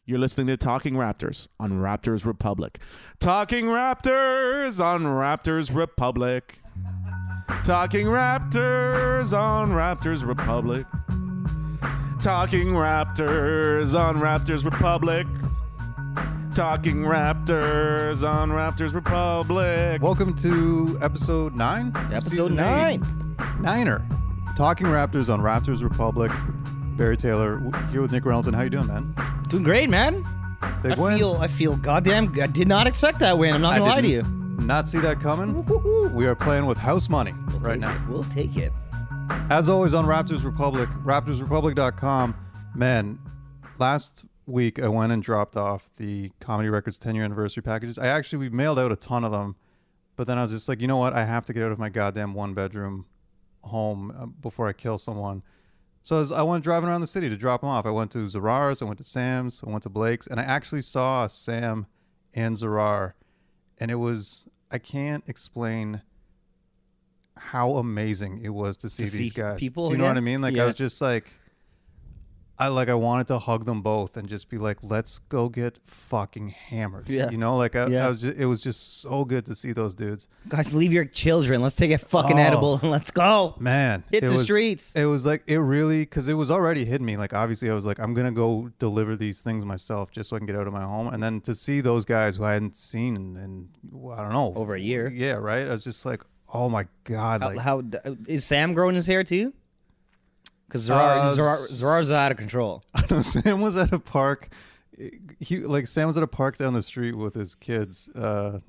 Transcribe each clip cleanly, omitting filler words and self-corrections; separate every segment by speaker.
Speaker 1: You're listening to Talking Raptors on Raptors Republic. Talking Raptors on Raptors Republic. Talking Raptors on Raptors Republic. Talking Raptors on Raptors Republic. Talking Raptors on Raptors Republic.
Speaker 2: Welcome to episode 9?
Speaker 3: Episode 9.
Speaker 2: Niner. Talking Raptors on Raptors Republic. Barry Taylor here with Nick Reynolds. How you doing, man?
Speaker 3: Doing great, man.
Speaker 2: Big win.
Speaker 3: I feel goddamn. I did not expect that win. I'm not gonna lie to you.
Speaker 2: Not see that coming. We are playing with house money now.
Speaker 3: We'll take it.
Speaker 2: As always on Raptors Republic, raptorsrepublic.com. Man, last week I went and dropped off the Comedy Records 10-year anniversary packages. We mailed out a ton of them, but then I was just like, you know what? I have to get out of my goddamn one-bedroom home before I kill someone. So I went driving around the city to drop them off. I went to Zerar's, I went to Sam's, I went to Blake's, and I actually saw Sam and Zerar, and it was, I can't explain how amazing it was to see these guys.
Speaker 3: People,
Speaker 2: do you know what I mean? Like,
Speaker 3: yeah.
Speaker 2: I was just like, I wanted to hug them both and just be like, let's go get fucking hammered.
Speaker 3: Yeah.
Speaker 2: You know, like it was just so good to see those dudes.
Speaker 3: Guys, leave your children. Let's take a fucking edible and let's go.
Speaker 2: Man.
Speaker 3: Hit the streets.
Speaker 2: It was like, it really, because it was already hitting me. Like, obviously I was like, I'm going to go deliver these things myself just so I can get out of my home. And then to see those guys who I hadn't seen in I don't know.
Speaker 3: Over a year.
Speaker 2: Yeah, right? I was just like, oh my God.
Speaker 3: How is Sam growing his hair too? Because Zerar's out of control.
Speaker 2: I know Sam was at a park. Sam was at a park down the street with his kids. They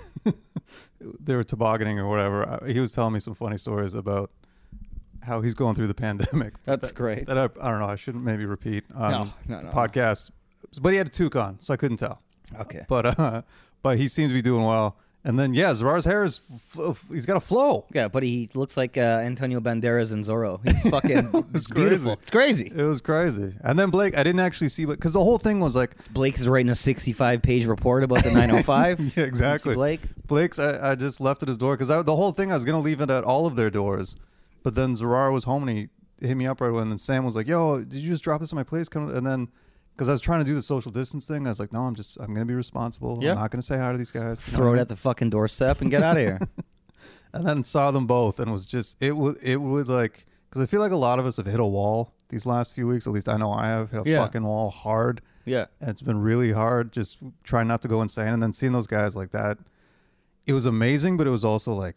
Speaker 2: were tobogganing or whatever. He was telling me some funny stories about how he's going through the pandemic.
Speaker 3: That's great.
Speaker 2: That I don't know. I shouldn't maybe repeat on
Speaker 3: No.
Speaker 2: podcast. But he had a toque on, so I couldn't tell.
Speaker 3: Okay.
Speaker 2: But he seemed to be doing well. And then, Zerar's hair he's got a flow.
Speaker 3: Yeah, but he looks like Antonio Banderas and Zorro. He's fucking it's beautiful. It's crazy.
Speaker 2: It was crazy. And then Blake, I didn't actually see, because the whole thing was like...
Speaker 3: Blake is writing a 65-page report about the 905.
Speaker 2: Yeah, exactly.
Speaker 3: Blake's,
Speaker 2: I just left at his door, because the whole thing, I was going to leave it at all of their doors. But then Zerar was home, and he hit me up right away. And then Sam was like, yo, did you just drop this at my place? And then... Because I was trying to do the social distance thing. I was like, no, I'm going to be responsible.
Speaker 3: Yep.
Speaker 2: I'm not going to say hi to these guys.
Speaker 3: Throw it at the fucking doorstep and get out of here.
Speaker 2: And then saw them both, and it was just, it would like, because I feel like a lot of us have hit a wall these last few weeks. At least I know I have hit a fucking wall hard.
Speaker 3: Yeah.
Speaker 2: And it's been really hard just trying not to go insane. And then seeing those guys like that, it was amazing, but it was also like,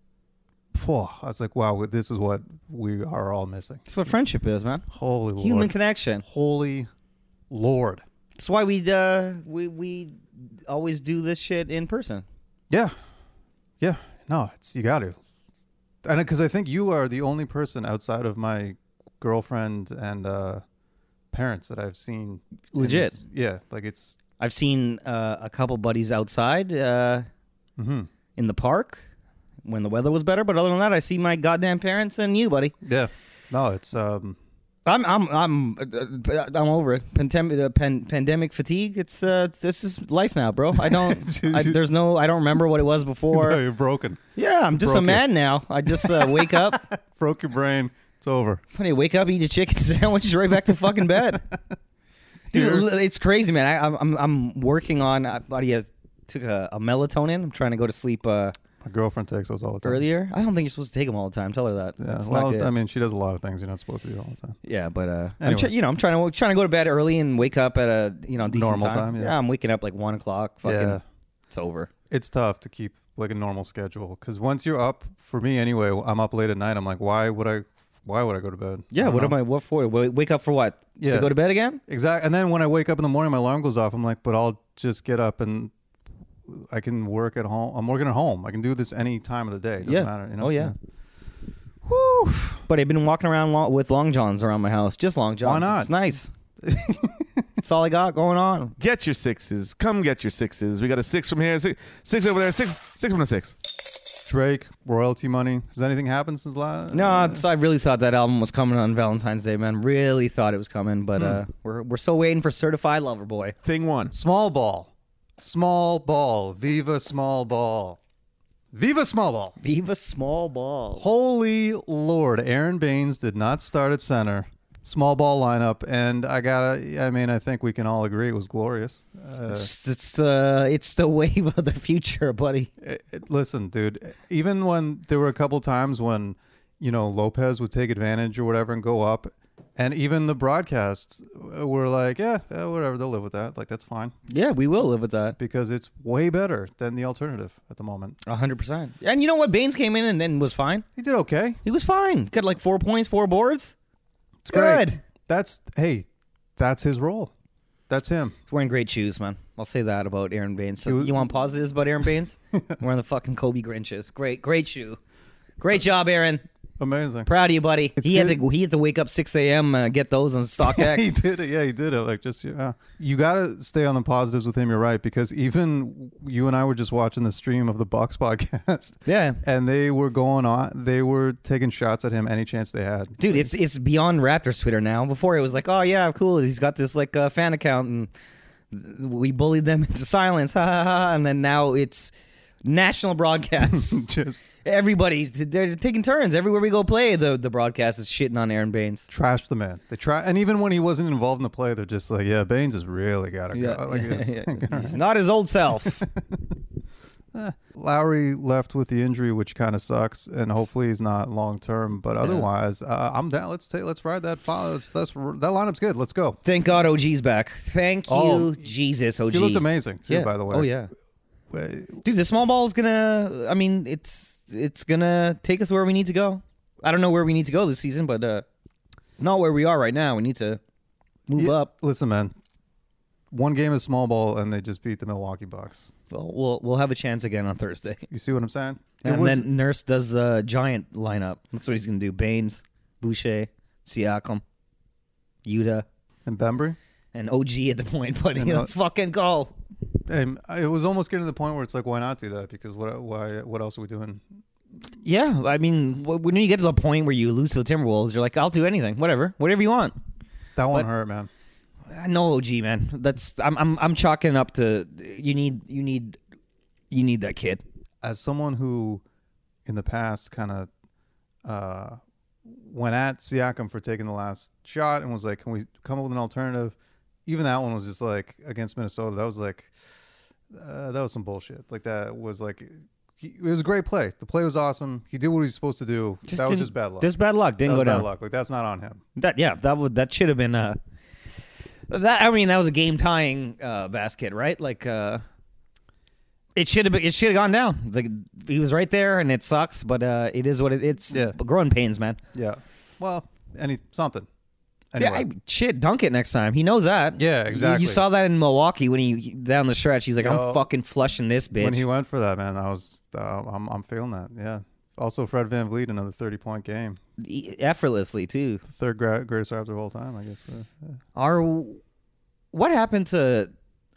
Speaker 2: I was like, wow, this is what we are all missing.
Speaker 3: That's what friendship is, man.
Speaker 2: Holy Lord.
Speaker 3: Human connection.
Speaker 2: Holy Lord.
Speaker 3: That's why we always do this shit in person.
Speaker 2: Yeah. No, you got to. And because I think you are the only person outside of my girlfriend and parents that I've seen.
Speaker 3: Legit.
Speaker 2: I've
Speaker 3: seen a couple buddies outside in the park when the weather was better, but other than that, I see my goddamn parents and you, buddy.
Speaker 2: Yeah. No, it's
Speaker 3: I'm over it. Pandemic fatigue. It's this is life now, bro. I don't remember what it was before.
Speaker 2: No, you're broken.
Speaker 3: Yeah, I'm just a man now. I just wake up,
Speaker 2: broke your brain. It's over.
Speaker 3: Funny, wake up, eat a chicken sandwich, right back to fucking bed. Dude, it's crazy, man. I'm working on. I took a melatonin. I'm trying to go to sleep.
Speaker 2: My girlfriend takes those all the time.
Speaker 3: Earlier? I don't think you're supposed to take them all the time. Tell her that.
Speaker 2: Yeah, well, I mean, she does a lot of things you're not supposed to do all the time.
Speaker 3: Yeah, but
Speaker 2: anyway.
Speaker 3: I'm trying to go to bed early and wake up at a decent
Speaker 2: normal time.
Speaker 3: Yeah, I'm waking up like 1 o'clock. Fucking, it's over.
Speaker 2: It's tough to keep like a normal schedule because once you're up, for me anyway, I'm up late at night. I'm like, why would I go to bed?
Speaker 3: Yeah, what for? Wake up for what?
Speaker 2: Yeah.
Speaker 3: To go to bed again?
Speaker 2: Exactly. And then when I wake up in the morning, my alarm goes off. I'm like, but I'll just get up and I can work at home. I'm working at home. I can do this any time of the day. It doesn't matter. You know?
Speaker 3: Oh, yeah. Whew. But I've been walking around with long johns around my house. Just long johns.
Speaker 2: Why not?
Speaker 3: It's nice. That's all I got going on.
Speaker 1: Get your sixes. Come get your sixes. We got a 6 from here, six over there, six from the 6.
Speaker 2: Drake, royalty money. Has anything happened since last?
Speaker 3: No, I really thought that album was coming on Valentine's Day, man. Really thought it was coming, but we're still waiting for Certified Lover Boy.
Speaker 1: Thing 1.
Speaker 2: Small ball. Small ball. Viva small ball. Viva small ball.
Speaker 3: Viva small ball.
Speaker 2: Holy Lord. Aaron Baines did not start at center. small ball lineup, and I think we can all agree it was glorious.
Speaker 3: It's the wave of the future, buddy.
Speaker 2: Listen, dude, even when there were a couple times when, Lopez would take advantage or whatever and go up, and even the broadcasts were like, yeah, whatever, they'll live with that. Like, that's fine.
Speaker 3: Yeah, we will live with that.
Speaker 2: Because it's way better than the alternative at the moment.
Speaker 3: 100%. And you know what? Baines came in and then was fine.
Speaker 2: He did okay.
Speaker 3: He was fine. Got like 4 points, 4 boards.
Speaker 2: It's
Speaker 3: good.
Speaker 2: Great. That's his role. That's him.
Speaker 3: He's wearing great shoes, man. I'll say that about Aaron Baines. So you want positives about Aaron Baines? Wearing the fucking Kobe Grinches. Great shoe. Great job, Aaron.
Speaker 2: Amazing.
Speaker 3: Proud of you, buddy. He had
Speaker 2: good.
Speaker 3: to wake up 6 a.m. Get those on StockX.
Speaker 2: He did it. Yeah, he did it. Like, just you got to stay on the positives with him. You're right, because even you and I were just watching the stream of the Bucks podcast.
Speaker 3: Yeah,
Speaker 2: and they were going on. They were taking shots at him any chance they had.
Speaker 3: Dude, it's beyond Raptors Twitter now. Before it was like, oh yeah, cool. He's got this like fan account, and we bullied them into silence, ha ha ha. And then now it's national broadcasts.
Speaker 2: Just
Speaker 3: they're taking turns everywhere we go play. The broadcast is shitting on Aaron Baines.
Speaker 2: Trash the man. They try, and even when he wasn't involved in the play, they're just like, yeah, Baines has really got to go. Like,
Speaker 3: He's not his old self.
Speaker 2: Lowry left with the injury, which kind of sucks, and hopefully he's not long term. But otherwise, I'm down. Let's ride that. That lineup's good. Let's go.
Speaker 3: Thank God OG's back. Thank you, Jesus, OG.
Speaker 2: He looked amazing too, by the way.
Speaker 3: Oh yeah. Dude, the small ball is gonna. I mean, it's gonna take us where we need to go. I don't know where we need to go this season, but not where we are right now. We need to move up.
Speaker 2: Listen, man. One game is small ball, and they just beat the Milwaukee Bucks.
Speaker 3: Well, we'll have a chance again on Thursday.
Speaker 2: You see what I'm saying?
Speaker 3: And then Nurse does a giant lineup. That's what he's gonna do. Baines, Boucher, Siakam, Yuta,
Speaker 2: and Bembry,
Speaker 3: and OG at the point. Buddy, let's fucking go.
Speaker 2: And it was almost getting to the point where it's like, why not do that? Because what else are we doing?
Speaker 3: Yeah, I mean, when you get to the point where you lose to the Timberwolves, you're like, I'll do anything, whatever you want.
Speaker 2: That won't hurt, man.
Speaker 3: No, OG, man. I'm chalking up to you need that kid.
Speaker 2: As someone who, in the past, kind of went at Siakam for taking the last shot and was like, can we come up with an alternative? Even that one was just like against Minnesota. That was like, that was some bullshit. Like that was like, it was a great play. The play was awesome. He did what he was supposed to do. That was just bad luck.
Speaker 3: Just bad luck. Didn't go down.
Speaker 2: Bad luck. Like that's not on him.
Speaker 3: That should have been that was a game tying basket, right? Like it should have gone down. Like he was right there, and it sucks, but it is what it's.
Speaker 2: Yeah.
Speaker 3: Growing pains, man.
Speaker 2: Yeah. Well, something. Anyway.
Speaker 3: Yeah, dunk it next time. He knows that.
Speaker 2: Yeah, exactly.
Speaker 3: You saw that in Milwaukee when he down the stretch. He's like, I'm fucking flushing this bitch.
Speaker 2: When he went for that, man, I'm feeling that. Yeah. Also, Fred VanVleet, another 30-point game.
Speaker 3: Effortlessly too.
Speaker 2: Third greatest Raptor of all time, I guess. Yeah.
Speaker 3: What happened to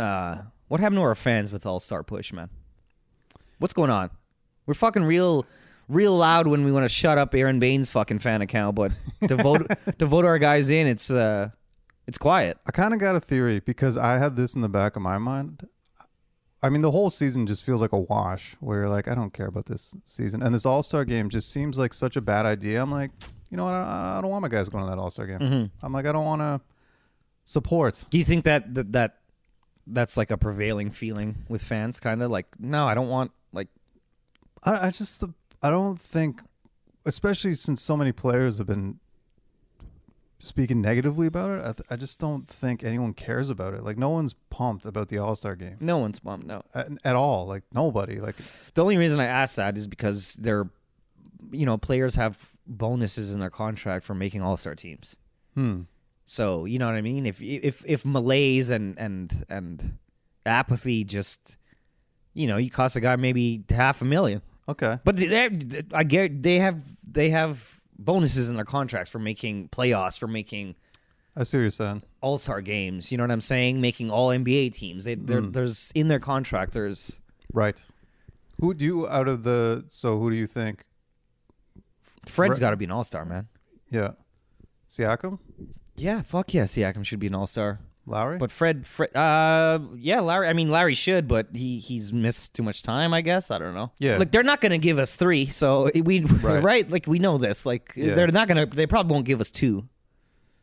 Speaker 3: our fans with All-Star Push, man? What's going on? We're fucking real loud when we want to shut up Aaron Baines' fucking fan account, but to vote our guys in, it's quiet.
Speaker 2: I kind of got a theory because I had this in the back of my mind. I mean, the whole season just feels like a wash where you're like, I don't care about this season. And this All-Star game just seems like such a bad idea. I'm like, you know what? I don't want my guys going to that All-Star game.
Speaker 3: Mm-hmm.
Speaker 2: I'm like, I don't want to support.
Speaker 3: Do you think that's like a prevailing feeling with fans? Kind of like, no, I don't want like.
Speaker 2: I don't think, especially since so many players have been speaking negatively about it, I just don't think anyone cares about it. Like, no one's pumped about the All-Star game.
Speaker 3: No one's pumped, no.
Speaker 2: At all. Like, nobody. Like,
Speaker 3: the only reason I ask that is because players have bonuses in their contract for making All-Star teams. So, you know what I mean? If malaise and apathy just, you cost a guy maybe $500,000.
Speaker 2: Okay.
Speaker 3: But I get they have bonuses in their contracts for making playoffs, for making.
Speaker 2: I see what you're saying.
Speaker 3: All-Star games, you know what I'm saying? Making all NBA teams. There's in their contract. There's
Speaker 2: right. Who do you think?
Speaker 3: Fred's got to be an All-Star, man.
Speaker 2: Yeah. Siakam?
Speaker 3: Yeah, fuck yeah, Siakam should be an All-Star.
Speaker 2: Lowry?
Speaker 3: But Fred, yeah, Larry. I mean, Larry should, but he's missed too much time, I guess. I don't know.
Speaker 2: Yeah.
Speaker 3: Like, they're not going to give us 3, so right? Like, we know this. Like,
Speaker 2: yeah.
Speaker 3: They probably won't give us 2.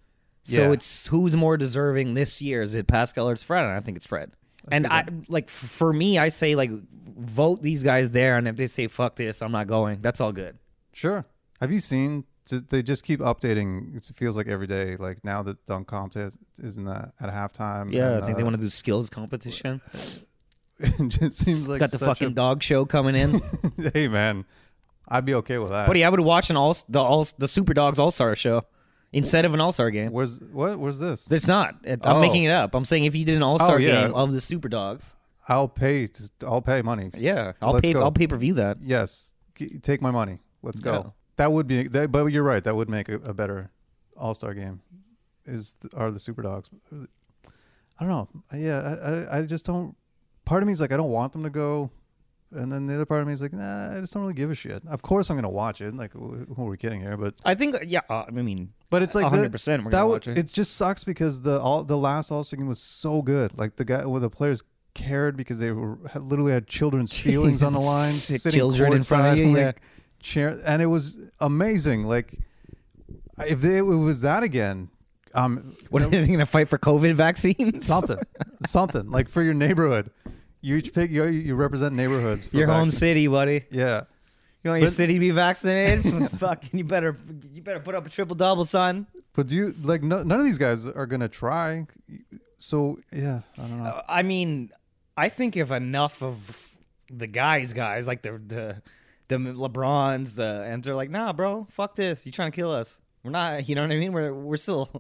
Speaker 3: So
Speaker 2: Yeah.
Speaker 3: it's who's more deserving this year? Is it Pascal or it's Fred? And I think it's Fred. And I like for me, I say like vote these guys there, and if they say fuck this, I'm not going. That's all good.
Speaker 2: Sure. Have you seen? They just keep updating. It feels like every day. Like now the dunk contest isn't that at halftime.
Speaker 3: Yeah,
Speaker 2: and,
Speaker 3: I think they want to do skills competition.
Speaker 2: It just seems like
Speaker 3: Got the
Speaker 2: such
Speaker 3: fucking dog show coming in.
Speaker 2: Hey man, I'd be okay with that.
Speaker 3: Buddy, I would watch the Super Dogs All Star show instead of an All Star game.
Speaker 2: Where's this?
Speaker 3: There's not. I'm making it up. I'm saying if you did an All Star
Speaker 2: yeah.
Speaker 3: game of the Super Dogs,
Speaker 2: I'll pay money.
Speaker 3: yeah, I'll
Speaker 2: Let's go.
Speaker 3: pay per view that.
Speaker 2: Yes, take my money. Let's go.
Speaker 3: Yeah.
Speaker 2: That would be. But you're right. That would make a better All-Star game. Are the Super Dogs? I don't know. Yeah, I just don't. Part of me is like I don't want them to go, and then the other part of me is like nah, I just don't really give a shit. Of course I'm gonna watch it. Like who are we kidding here? But
Speaker 3: I think I mean,
Speaker 2: but it's like
Speaker 3: 100%. We're gonna watch it.
Speaker 2: It just sucks because the last All-Star game was so good. Like the players cared because they literally had children's feelings on the line,
Speaker 3: Sick
Speaker 2: sitting
Speaker 3: children in front of
Speaker 2: courtside,
Speaker 3: you,
Speaker 2: like, and it was amazing. Like if it was that again,
Speaker 3: What are they gonna fight for COVID vaccines?
Speaker 2: something like for your neighborhood. You each pick you represent neighborhoods. For
Speaker 3: Your home
Speaker 2: vaccine.
Speaker 3: city, buddy.
Speaker 2: Yeah.
Speaker 3: You want your city to be vaccinated? Fucking, you better put up a triple double, son.
Speaker 2: But do you like none of these guys are gonna try? So yeah, I don't know.
Speaker 3: I mean, I think if enough of the guys like the LeBrons, and they're like, nah, bro, fuck this. You trying to kill us? We're not. You know what I mean? We're still.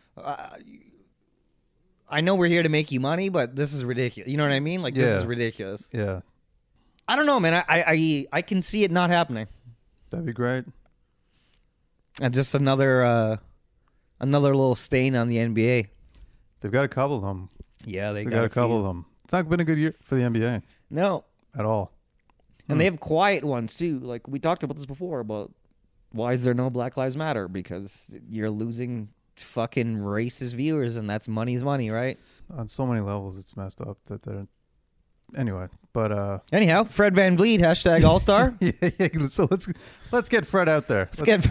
Speaker 3: I know we're here to make you money, but this is ridiculous. You know what I mean? Like this is ridiculous.
Speaker 2: Yeah,
Speaker 3: I don't know, man. I can see it not happening.
Speaker 2: that'd be great.
Speaker 3: And just another little stain on the NBA.
Speaker 2: They've got a couple of them.
Speaker 3: Yeah,
Speaker 2: They got a couple of them. It's not been a good year for the NBA
Speaker 3: No,
Speaker 2: at all.
Speaker 3: and they have quiet ones too. Like we talked about this before about why is there no Black Lives Matter? Because you're losing fucking racist viewers, and that's money's money, right?
Speaker 2: On so many levels, it's messed up that they're. Anyway, but
Speaker 3: Anyhow, Fred Van Vliet, hashtag All Star.
Speaker 2: yeah. So let's get Fred out there.
Speaker 3: Let's get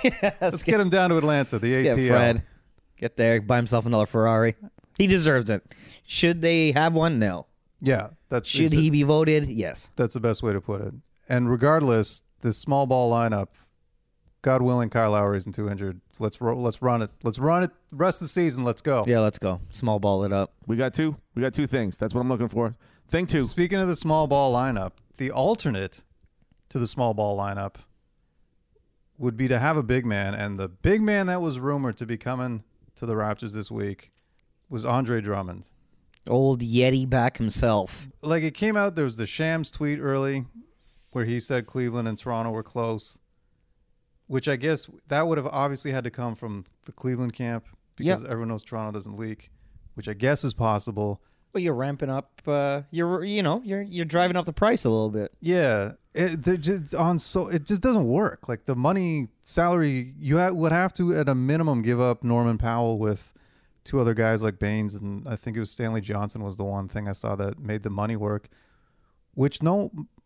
Speaker 2: him down to Atlanta. The
Speaker 3: get
Speaker 2: ATL.
Speaker 3: Fred. Get there, buy himself another Ferrari. He deserves it. Should they have one? No.
Speaker 2: Yeah,
Speaker 3: Should he be voted? Yes.
Speaker 2: That's the best way to put it. And regardless, the small ball lineup, God willing, Kyle Lowry isn't too injured. Let's run it. Let's run it the rest of the season. Let's go.
Speaker 3: Yeah, let's go. Small ball it up.
Speaker 1: We got two things. That's what I'm looking for. Thing two.
Speaker 2: Speaking of the small ball lineup, the alternate to the small ball lineup would be to have a big man. And the big man that was rumored to be coming to the Raptors this week was Andre Drummond.
Speaker 3: Old Yeti back himself.
Speaker 2: Like it came out, there was the Shams tweet early where he said Cleveland and Toronto were close, which I guess that would have obviously had to come from the Cleveland camp because everyone knows Toronto doesn't leak, which I guess is possible.
Speaker 3: Well, you're ramping up. You're driving up the price a little bit.
Speaker 2: Yeah, it just doesn't work. Like the money salary, would have to at a minimum give up Norman Powell with two other guys like Baines, and I think it was Stanley Johnson was the one thing I saw that made the money work. First of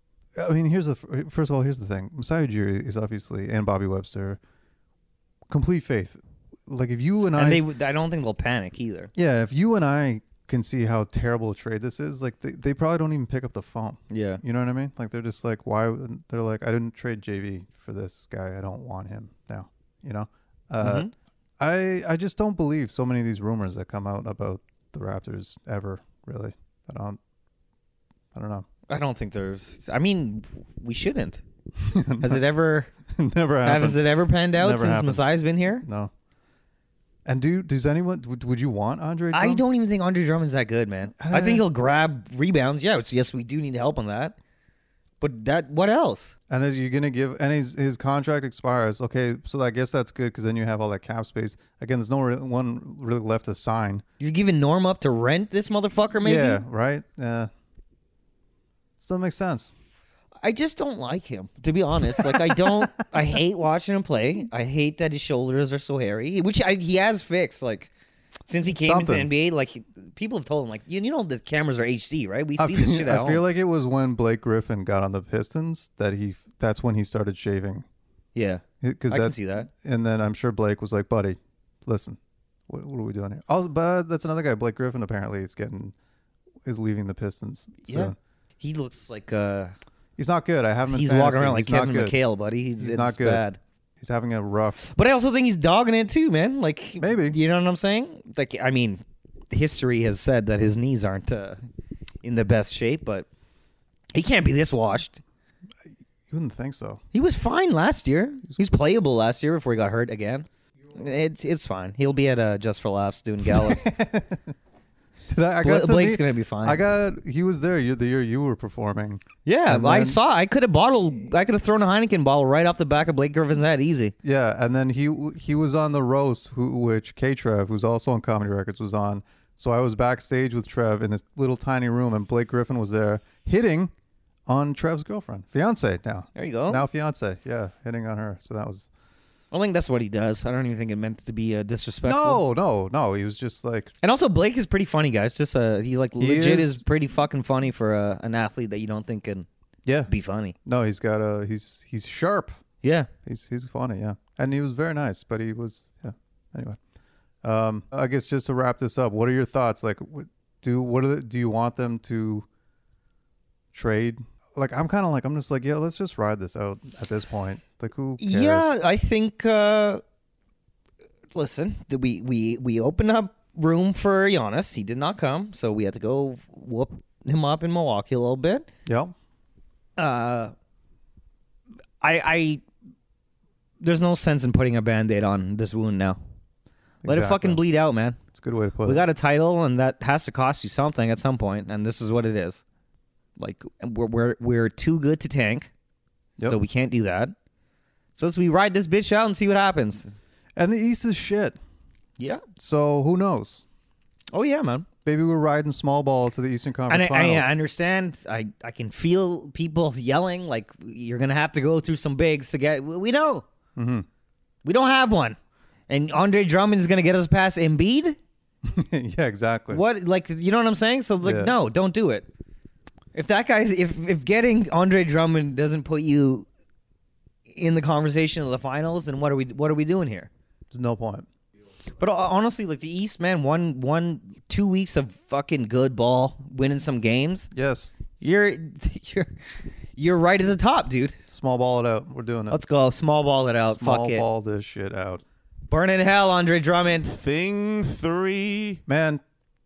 Speaker 2: all, here's the thing: Masai Ujiri is obviously, and Bobby Webster, complete faith. Like if you and I
Speaker 3: don't think they'll panic either.
Speaker 2: Yeah, if you and I can see how terrible a trade this is, like they probably don't even pick up the phone.
Speaker 3: Yeah.
Speaker 2: You know what I mean? Like they're just like, why? They're like, I didn't trade JV for this guy. I don't want him now. You know? I just don't believe so many of these rumors that come out about the Raptors ever, really. I don't know.
Speaker 3: I don't think there's. I mean, we shouldn't. Has it ever?
Speaker 2: Never happened.
Speaker 3: Has it ever panned out
Speaker 2: Never
Speaker 3: since
Speaker 2: happens.
Speaker 3: Masai's been here?
Speaker 2: No. And does anyone? Would you want Andre Drummond?
Speaker 3: I don't even think Andre Drummond's that good, man. I think he'll grab rebounds. Yeah, yes, we do need help on that. But what else?
Speaker 2: And as you're gonna give, and his contract expires. Okay, so I guess that's good because then you have all that cap space. Again, there's one really left to sign.
Speaker 3: You're giving Norm up to rent this motherfucker, maybe?
Speaker 2: Yeah, right. Yeah, still makes sense.
Speaker 3: I just don't like him, to be honest. Like, I hate watching him play. I hate that his shoulders are so hairy, which he has fixed. Like, since he came into the NBA, like, people have told him, like, you know, the cameras are HD, right? We see this shit at home.
Speaker 2: I feel like it was when Blake Griffin got on the Pistons that's when he started shaving.
Speaker 3: Yeah, I can see that.
Speaker 2: And then I'm sure Blake was like, buddy, listen, What are we doing here? Oh, but that's another guy, Blake Griffin. Apparently, is leaving the Pistons.
Speaker 3: Yeah, he looks like
Speaker 2: he's not good. I haven't.
Speaker 3: He's walking around like Kevin McHale, buddy. He's not good. Bad.
Speaker 2: He's having a rough.
Speaker 3: But I also think he's dogging it too, man. Like
Speaker 2: maybe,
Speaker 3: you know what I'm saying? Like, I mean, history has said that his knees aren't in the best shape, but he can't be this washed.
Speaker 2: You wouldn't think so.
Speaker 3: He was fine last year. He was playable last year before he got hurt again. It's fine. He'll be at Just for Laughs doing galas. Blake's gonna be fine.
Speaker 2: He was there the year you were performing.
Speaker 3: Yeah, I saw. I could have thrown a Heineken bottle right off the back of Blake Griffin's head, easy.
Speaker 2: Yeah, and then he was on the roast, which K-Trev, who's also on Comedy Records, was on. So I was backstage with Trev in this little tiny room, and Blake Griffin was there hitting on Trev's girlfriend, fiance now.
Speaker 3: There you go.
Speaker 2: Now fiance, yeah, hitting on her. So that was.
Speaker 3: I think that's what he does. I don't even think it meant to be disrespectful.
Speaker 2: No. He was just like.
Speaker 3: And also, Blake is pretty funny, guys. Just he legit is pretty fucking funny for an athlete that you don't think can. Be funny.
Speaker 2: No, he's got he's sharp.
Speaker 3: Yeah,
Speaker 2: he's funny. Yeah, and he was very nice. But he was Anyway, I guess just to wrap this up, what are your thoughts? Like, do you want them to trade? Like, I'm kind of like, I'm just like, yeah, let's just ride this out at this point. Like, who cares?
Speaker 3: Yeah, I think. Listen, we opened up room for Giannis. He did not come, so we had to go whoop him up in Milwaukee a little bit.
Speaker 2: Yep.
Speaker 3: I there's no sense in putting a Band-Aid on this wound now. Let it fucking bleed out, man.
Speaker 2: It's a good way to put it.
Speaker 3: We got a title, and that has to cost you something at some point, and this is what it is. Like, we're too good to tank, so we can't do that. So we ride this bitch out and see what happens.
Speaker 2: And the East is shit.
Speaker 3: Yeah.
Speaker 2: So who knows?
Speaker 3: Oh yeah, man.
Speaker 2: Maybe we're riding small ball to the Eastern Conference Finals.
Speaker 3: I understand. I can feel people yelling like you're gonna have to go through some bigs to get. We know.
Speaker 2: Mm-hmm.
Speaker 3: We don't have one, and Andre Drummond is gonna get us past Embiid.
Speaker 2: Yeah, exactly.
Speaker 3: What, like, you know what I'm saying? So like, no, don't do it. If that guy's if getting Andre Drummond doesn't put you in the conversation of the finals, then what are we doing here?
Speaker 2: There's no point.
Speaker 3: But honestly, like, the East, man, 2 weeks of fucking good ball, winning some games.
Speaker 2: Yes.
Speaker 3: You're right at the top, dude.
Speaker 2: Small ball it out. We're doing it.
Speaker 3: Let's go. Small ball it out.
Speaker 2: Small
Speaker 3: Fuck it.
Speaker 2: ball this shit out.
Speaker 3: Burn in hell, Andre Drummond.
Speaker 1: Thing 3.
Speaker 2: Man,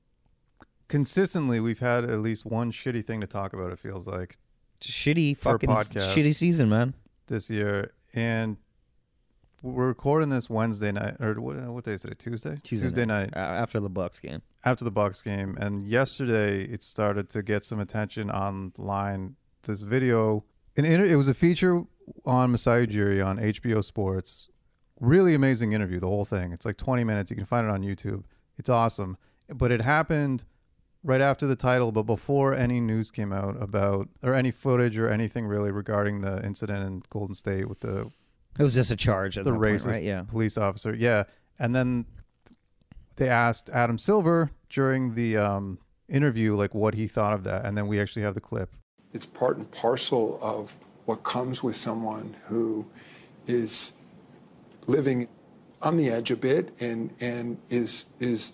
Speaker 2: consistently we've had at least one shitty thing to talk about, it feels like.
Speaker 3: Shitty fucking shitty season, man.
Speaker 2: This year. And we're recording this Wednesday night, or what day is it? Tuesday night.
Speaker 3: After the Bucks game.
Speaker 2: After the Bucks game. And yesterday it started to get some attention online. This video, it was a feature on Masai Ujiri on HBO Sports. Really amazing interview, the whole thing. It's like 20 minutes. You can find it on YouTube. It's awesome. But it happened right after the title, but before any news came out about, or any footage or anything really regarding the incident in Golden State with the...
Speaker 3: It was just a charge at
Speaker 2: the
Speaker 3: that
Speaker 2: racist
Speaker 3: point, right? Yeah.
Speaker 2: police officer. Yeah. And then they asked Adam Silver during the interview, like, what he thought of that. And then we actually have the clip.
Speaker 4: It's part and parcel of what comes with someone who is living on the edge a bit and is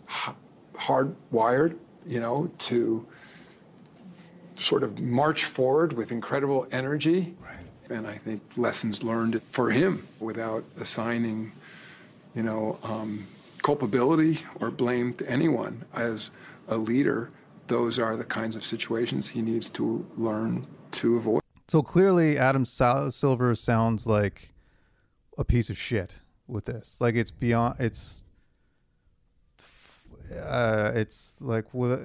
Speaker 4: hardwired, to sort of march forward with incredible energy. Right. And I think lessons learned for him without assigning, culpability or blame to anyone. As a leader, those are the kinds of situations he needs to learn to avoid. So
Speaker 2: clearly Adam Silver sounds like a piece of shit with this. Like, it's beyond, it's like,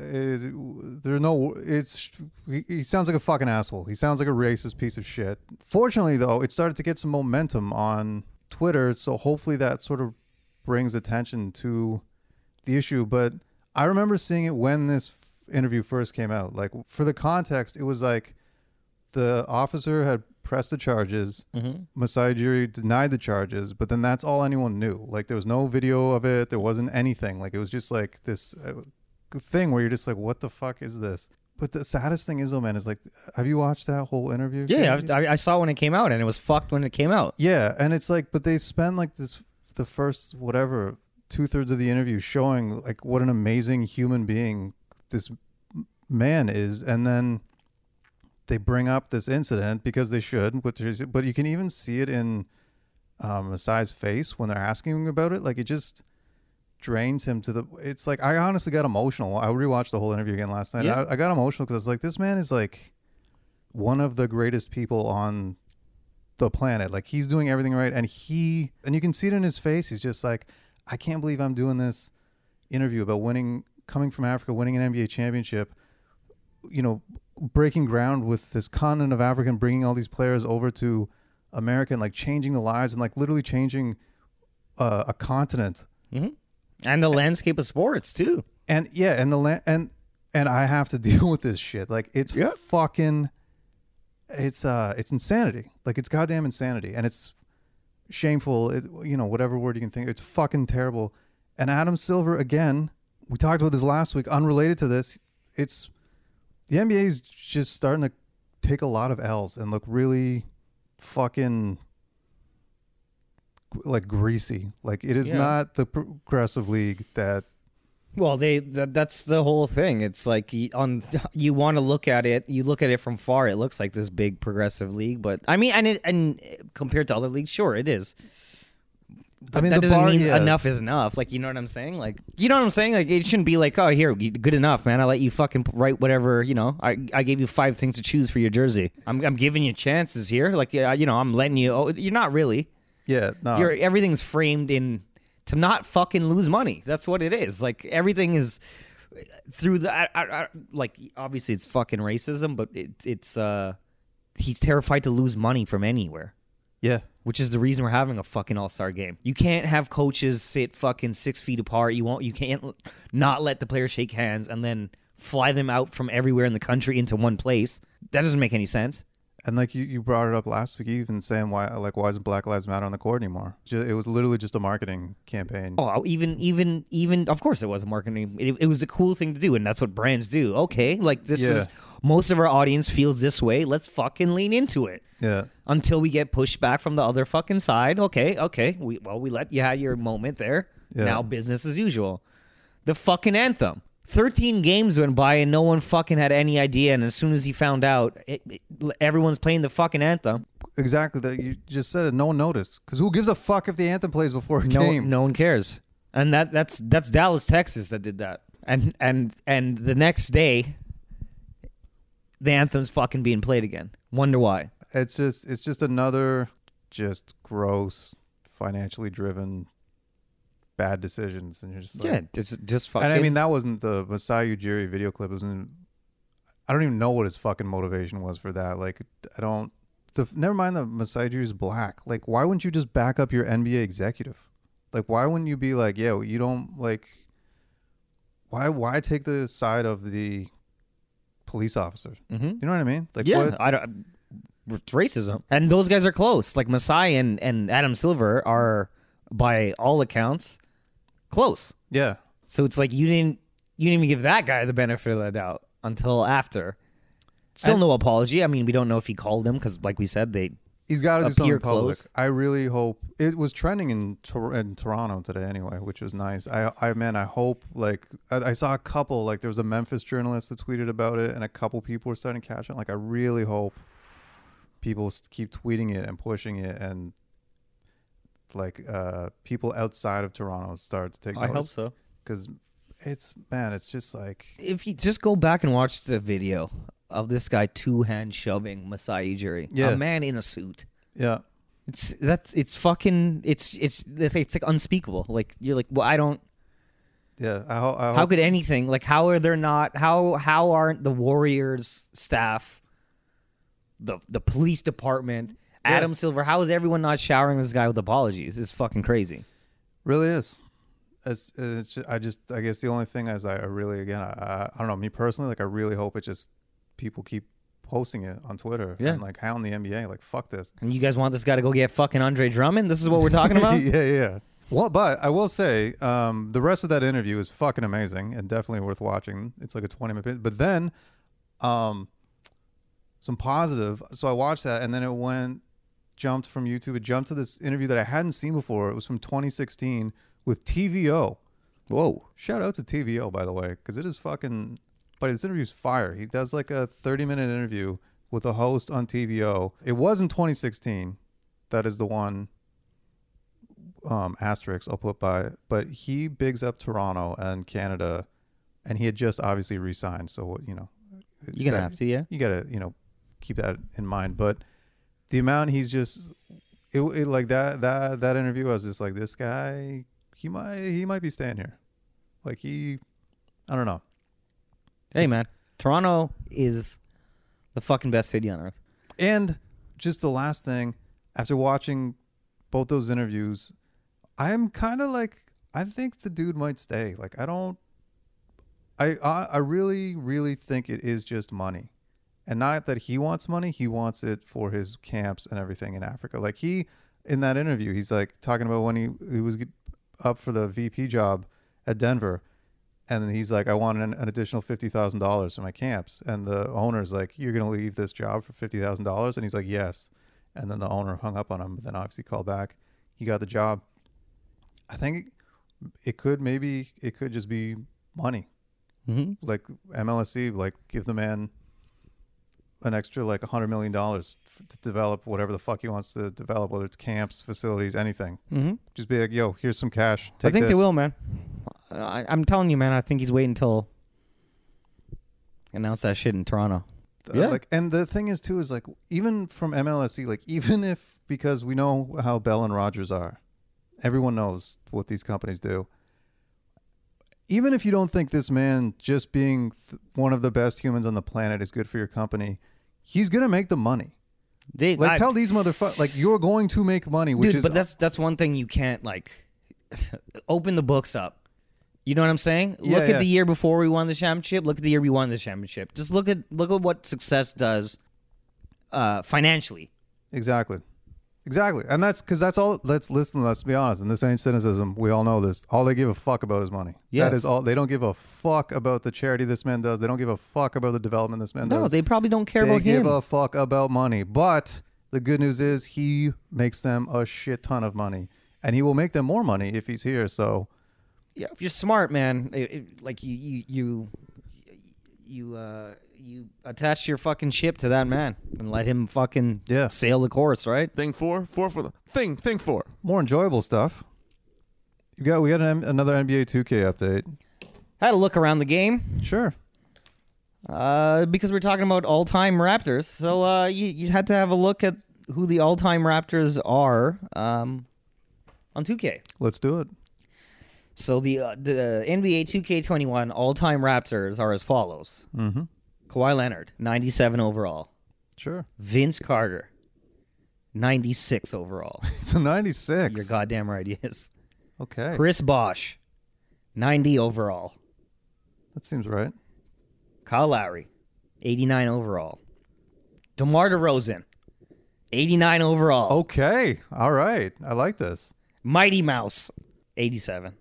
Speaker 2: he sounds like a fucking asshole. He sounds like a racist piece of shit. Fortunately, though, it started to get some momentum on Twitter, so hopefully that sort of brings attention to the issue. But I remember seeing it when this interview first came out. Like, for the context, it was like the officer had pressed the charges. Mm-hmm. Masai Ujiri denied the charges, but then that's all anyone knew. Like, there was no video of it. There wasn't anything. Like, it was just like this thing where you're just like, what the fuck is this? But the saddest thing is, though, man, is like, have you watched that whole interview?
Speaker 3: Yeah, I saw when it came out, and it was fucked when it came out.
Speaker 2: Yeah, and it's like, but they spend like the first, 2 2/3 of the interview showing like what an amazing human being this man is, and then they bring up this incident because they should, but you can even see it in Masai's face when they're asking him about it. Like it just drains him to the. It's like I honestly got emotional. I rewatched the whole interview again last night.
Speaker 3: Yeah.
Speaker 2: I got emotional because I was like, this man is like one of the greatest people on the planet. Like he's doing everything right, and you can see it in his face. He's just like, I can't believe I'm doing this interview about coming from Africa, winning an NBA championship. You know, breaking ground with this continent of Africa and bringing all these players over to America and like changing the lives and like literally changing a continent.
Speaker 3: Mm-hmm. And the landscape of sports too.
Speaker 2: And yeah, and I have to deal with this shit. Like it's fucking, it's insanity. Like it's goddamn insanity, and it's shameful. Whatever word you can think. It's fucking terrible. And Adam Silver, again, we talked about this last week, unrelated to this. The NBA is just starting to take a lot of L's and look really fucking like greasy. Like it is not the progressive league that.
Speaker 3: Well, that's the whole thing. It's like you want to look at it. You look at it from far. It looks like this big progressive league, but I mean, and compared to other leagues, sure, it is. But that doesn't mean enough is enough. Like, you know what I'm saying? Like, you know what I'm saying? Like, it shouldn't be like, oh, here, good enough, man. I let you fucking write whatever, I gave you 5 things to choose for your jersey. I'm giving you chances here. Like, I'm letting you, you're not really.
Speaker 2: Yeah, no.
Speaker 3: Everything's framed in to not fucking lose money. That's what it is. Like, everything is through the, like, obviously it's fucking racism, but it's he's terrified to lose money from anywhere.
Speaker 2: Yeah.
Speaker 3: Which is the reason we're having a fucking all-star game. You can't have coaches sit fucking 6 feet apart. You can't not let the players shake hands and then fly them out from everywhere in the country into one place. That doesn't make any sense.
Speaker 2: And like you brought it up last week, even saying why isn't Black Lives Matter on the court anymore? It was literally just a marketing campaign.
Speaker 3: Oh, even of course it was a marketing. It was a cool thing to do, and that's what brands do. Okay, like this is most of our audience feels this way. Let's fucking lean into it.
Speaker 2: Yeah.
Speaker 3: Until we get pushed back from the other fucking side. Okay. We let you have your moment there. Yeah. Now business as usual. The fucking anthem. 13 games went by and no one fucking had any idea. And as soon as he found out, everyone's playing the fucking anthem.
Speaker 2: Exactly. That you just said it. No one noticed. Because who gives a fuck if the anthem plays before a game?
Speaker 3: No one cares. And that's Dallas, Texas that did that. And the next day, the anthem's fucking being played again. Wonder why.
Speaker 2: It's just another just gross, financially driven, bad decisions, and you're just like,
Speaker 3: just fucking.
Speaker 2: And I mean, that wasn't the Masai Ujiri video clip. I don't even know what his fucking motivation was for that. Like, never mind the Masai Ujiri's black. Like, why wouldn't you just back up your NBA executive? Like, why wouldn't you be like, yo, you don't like. Why take the side of the police officer?
Speaker 3: Mm-hmm.
Speaker 2: You know what I mean? Like,
Speaker 3: what? I don't. It's racism, and those guys are close. Like Masai and Adam Silver are, by all accounts, close.
Speaker 2: Yeah.
Speaker 3: So it's like you didn't even give that guy the benefit of the doubt until after. Still no apology. I mean, we don't know if he called him because, like we said,
Speaker 2: he's got to do something public.
Speaker 3: Close.
Speaker 2: I really hope it was trending in Toronto today anyway, which was nice. I hope like I saw a couple, like there was a Memphis journalist that tweeted about it, and a couple people were starting to catch it. Like I really hope people keep tweeting it and pushing it, and like people outside of Toronto start to take notice.
Speaker 3: I hope so,
Speaker 2: because it's just like,
Speaker 3: if you just go back and watch the video of this guy 2-hand shoving Masai Ujiri, a man in a suit.
Speaker 2: Yeah,
Speaker 3: it's like unspeakable. Like you're like, well, I don't.
Speaker 2: Yeah, I hope.
Speaker 3: How could anything like? How are there not? How aren't the Warriors staff, the police department, Adam Silver? How is everyone not showering this guy with apologies? It's fucking crazy.
Speaker 2: Really is. It's just, I guess the only thing is I really, again, I don't know, me personally, like I really hope it just people keep posting it on Twitter and like hound the NBA, like fuck this.
Speaker 3: And you guys want this guy to go get fucking Andre Drummond? This is what we're talking about?
Speaker 2: Yeah. Well, but I will say the rest of that interview is fucking amazing and definitely worth watching. It's like a 20-minute, but then some positive. So I watched that, and then it jumped from YouTube. It jumped to this interview that I hadn't seen before. It was from 2016 with TVO.
Speaker 3: Whoa.
Speaker 2: Shout out to TVO, by the way, because it is fucking. But this interview's fire. He does like a 30-minute interview with a host on TVO. It was in 2016. That is the one asterisk I'll put by it. But he bigs up Toronto and Canada, and he had just obviously re-signed. So, you know.
Speaker 3: You're going to have to, yeah?
Speaker 2: You got to, you know, keep that in mind. But the amount he's just. It like that interview, I was just like, this guy, he might be staying here. Like I don't know.
Speaker 3: Hey, man. Toronto is the fucking best city on earth.
Speaker 2: And just the last thing, after watching both those interviews, I'm kind of like, I think the dude might stay. Like, I really, really think it is just money. And not that he wants money, he wants it for his camps and everything in Africa. Like in that interview, he's like talking about when he was up for the VP job at Denver. And then he's like, I want an additional $50,000 for my camps. And the owner's like, you're going to leave this job for $50,000? And he's like, yes. And then the owner hung up on him, but then obviously called back. He got the job. I think it could just be money.
Speaker 3: Mm-hmm.
Speaker 2: Like MLSE, like give the man an extra like $100 million to develop whatever the fuck he wants to develop, whether it's camps, facilities, anything.
Speaker 3: Mm-hmm.
Speaker 2: Just be like, yo, here's some cash.
Speaker 3: I think they
Speaker 2: this.
Speaker 3: will, man. I'm telling you, man. I think he's waiting until announce that shit in Toronto. Yeah.
Speaker 2: Like, and the thing is too is like even from MLSE, like even if because we know how Bell and Rogers are, everyone knows what these companies do. Even if you don't think this man just being one of the best humans on the planet is good for your company, he's gonna make the money. Tell these motherfuckers like you're going to make money, which
Speaker 3: dude,
Speaker 2: is.
Speaker 3: But that's one thing you can't like open the books up. You know what I'm saying?
Speaker 2: Yeah,
Speaker 3: look at the year before we won the championship. Look at the year we won the championship. Just look at what success does financially.
Speaker 2: Exactly. And that's all. Let's be honest. And this ain't cynicism. We all know this. All they give a fuck about is money.
Speaker 3: Yes.
Speaker 2: That is all. They don't give a fuck about the charity this man does. They don't give a fuck about the development this man does.
Speaker 3: No, they probably don't care about him.
Speaker 2: They give a fuck about money. But the good news is he makes them a shit ton of money. And he will make them more money if he's here. So,
Speaker 3: yeah, if you're smart, man, like you attach your fucking ship to that man and let him fucking sail the course, right?
Speaker 1: Thing four for the thing four.
Speaker 2: More enjoyable stuff. We got another NBA 2K update.
Speaker 3: Had a look around the game.
Speaker 2: Sure.
Speaker 3: Because we're talking about all-time Raptors, so you had to have a look at who the all-time Raptors are on 2K.
Speaker 2: Let's do it.
Speaker 3: So the NBA 2K21 all-time Raptors are as follows.
Speaker 2: Mm-hmm.
Speaker 3: Kawhi Leonard, 97 overall.
Speaker 2: Sure.
Speaker 3: Vince Carter, 96 overall.
Speaker 2: It's a 96.
Speaker 3: You're goddamn right he is.
Speaker 2: Okay.
Speaker 3: Chris Bosh, 90 overall.
Speaker 2: That seems right.
Speaker 3: Kyle Lowry, 89 overall. DeMar DeRozan, 89 overall.
Speaker 2: Okay. All right. I like this.
Speaker 3: Mighty Mouse, 87.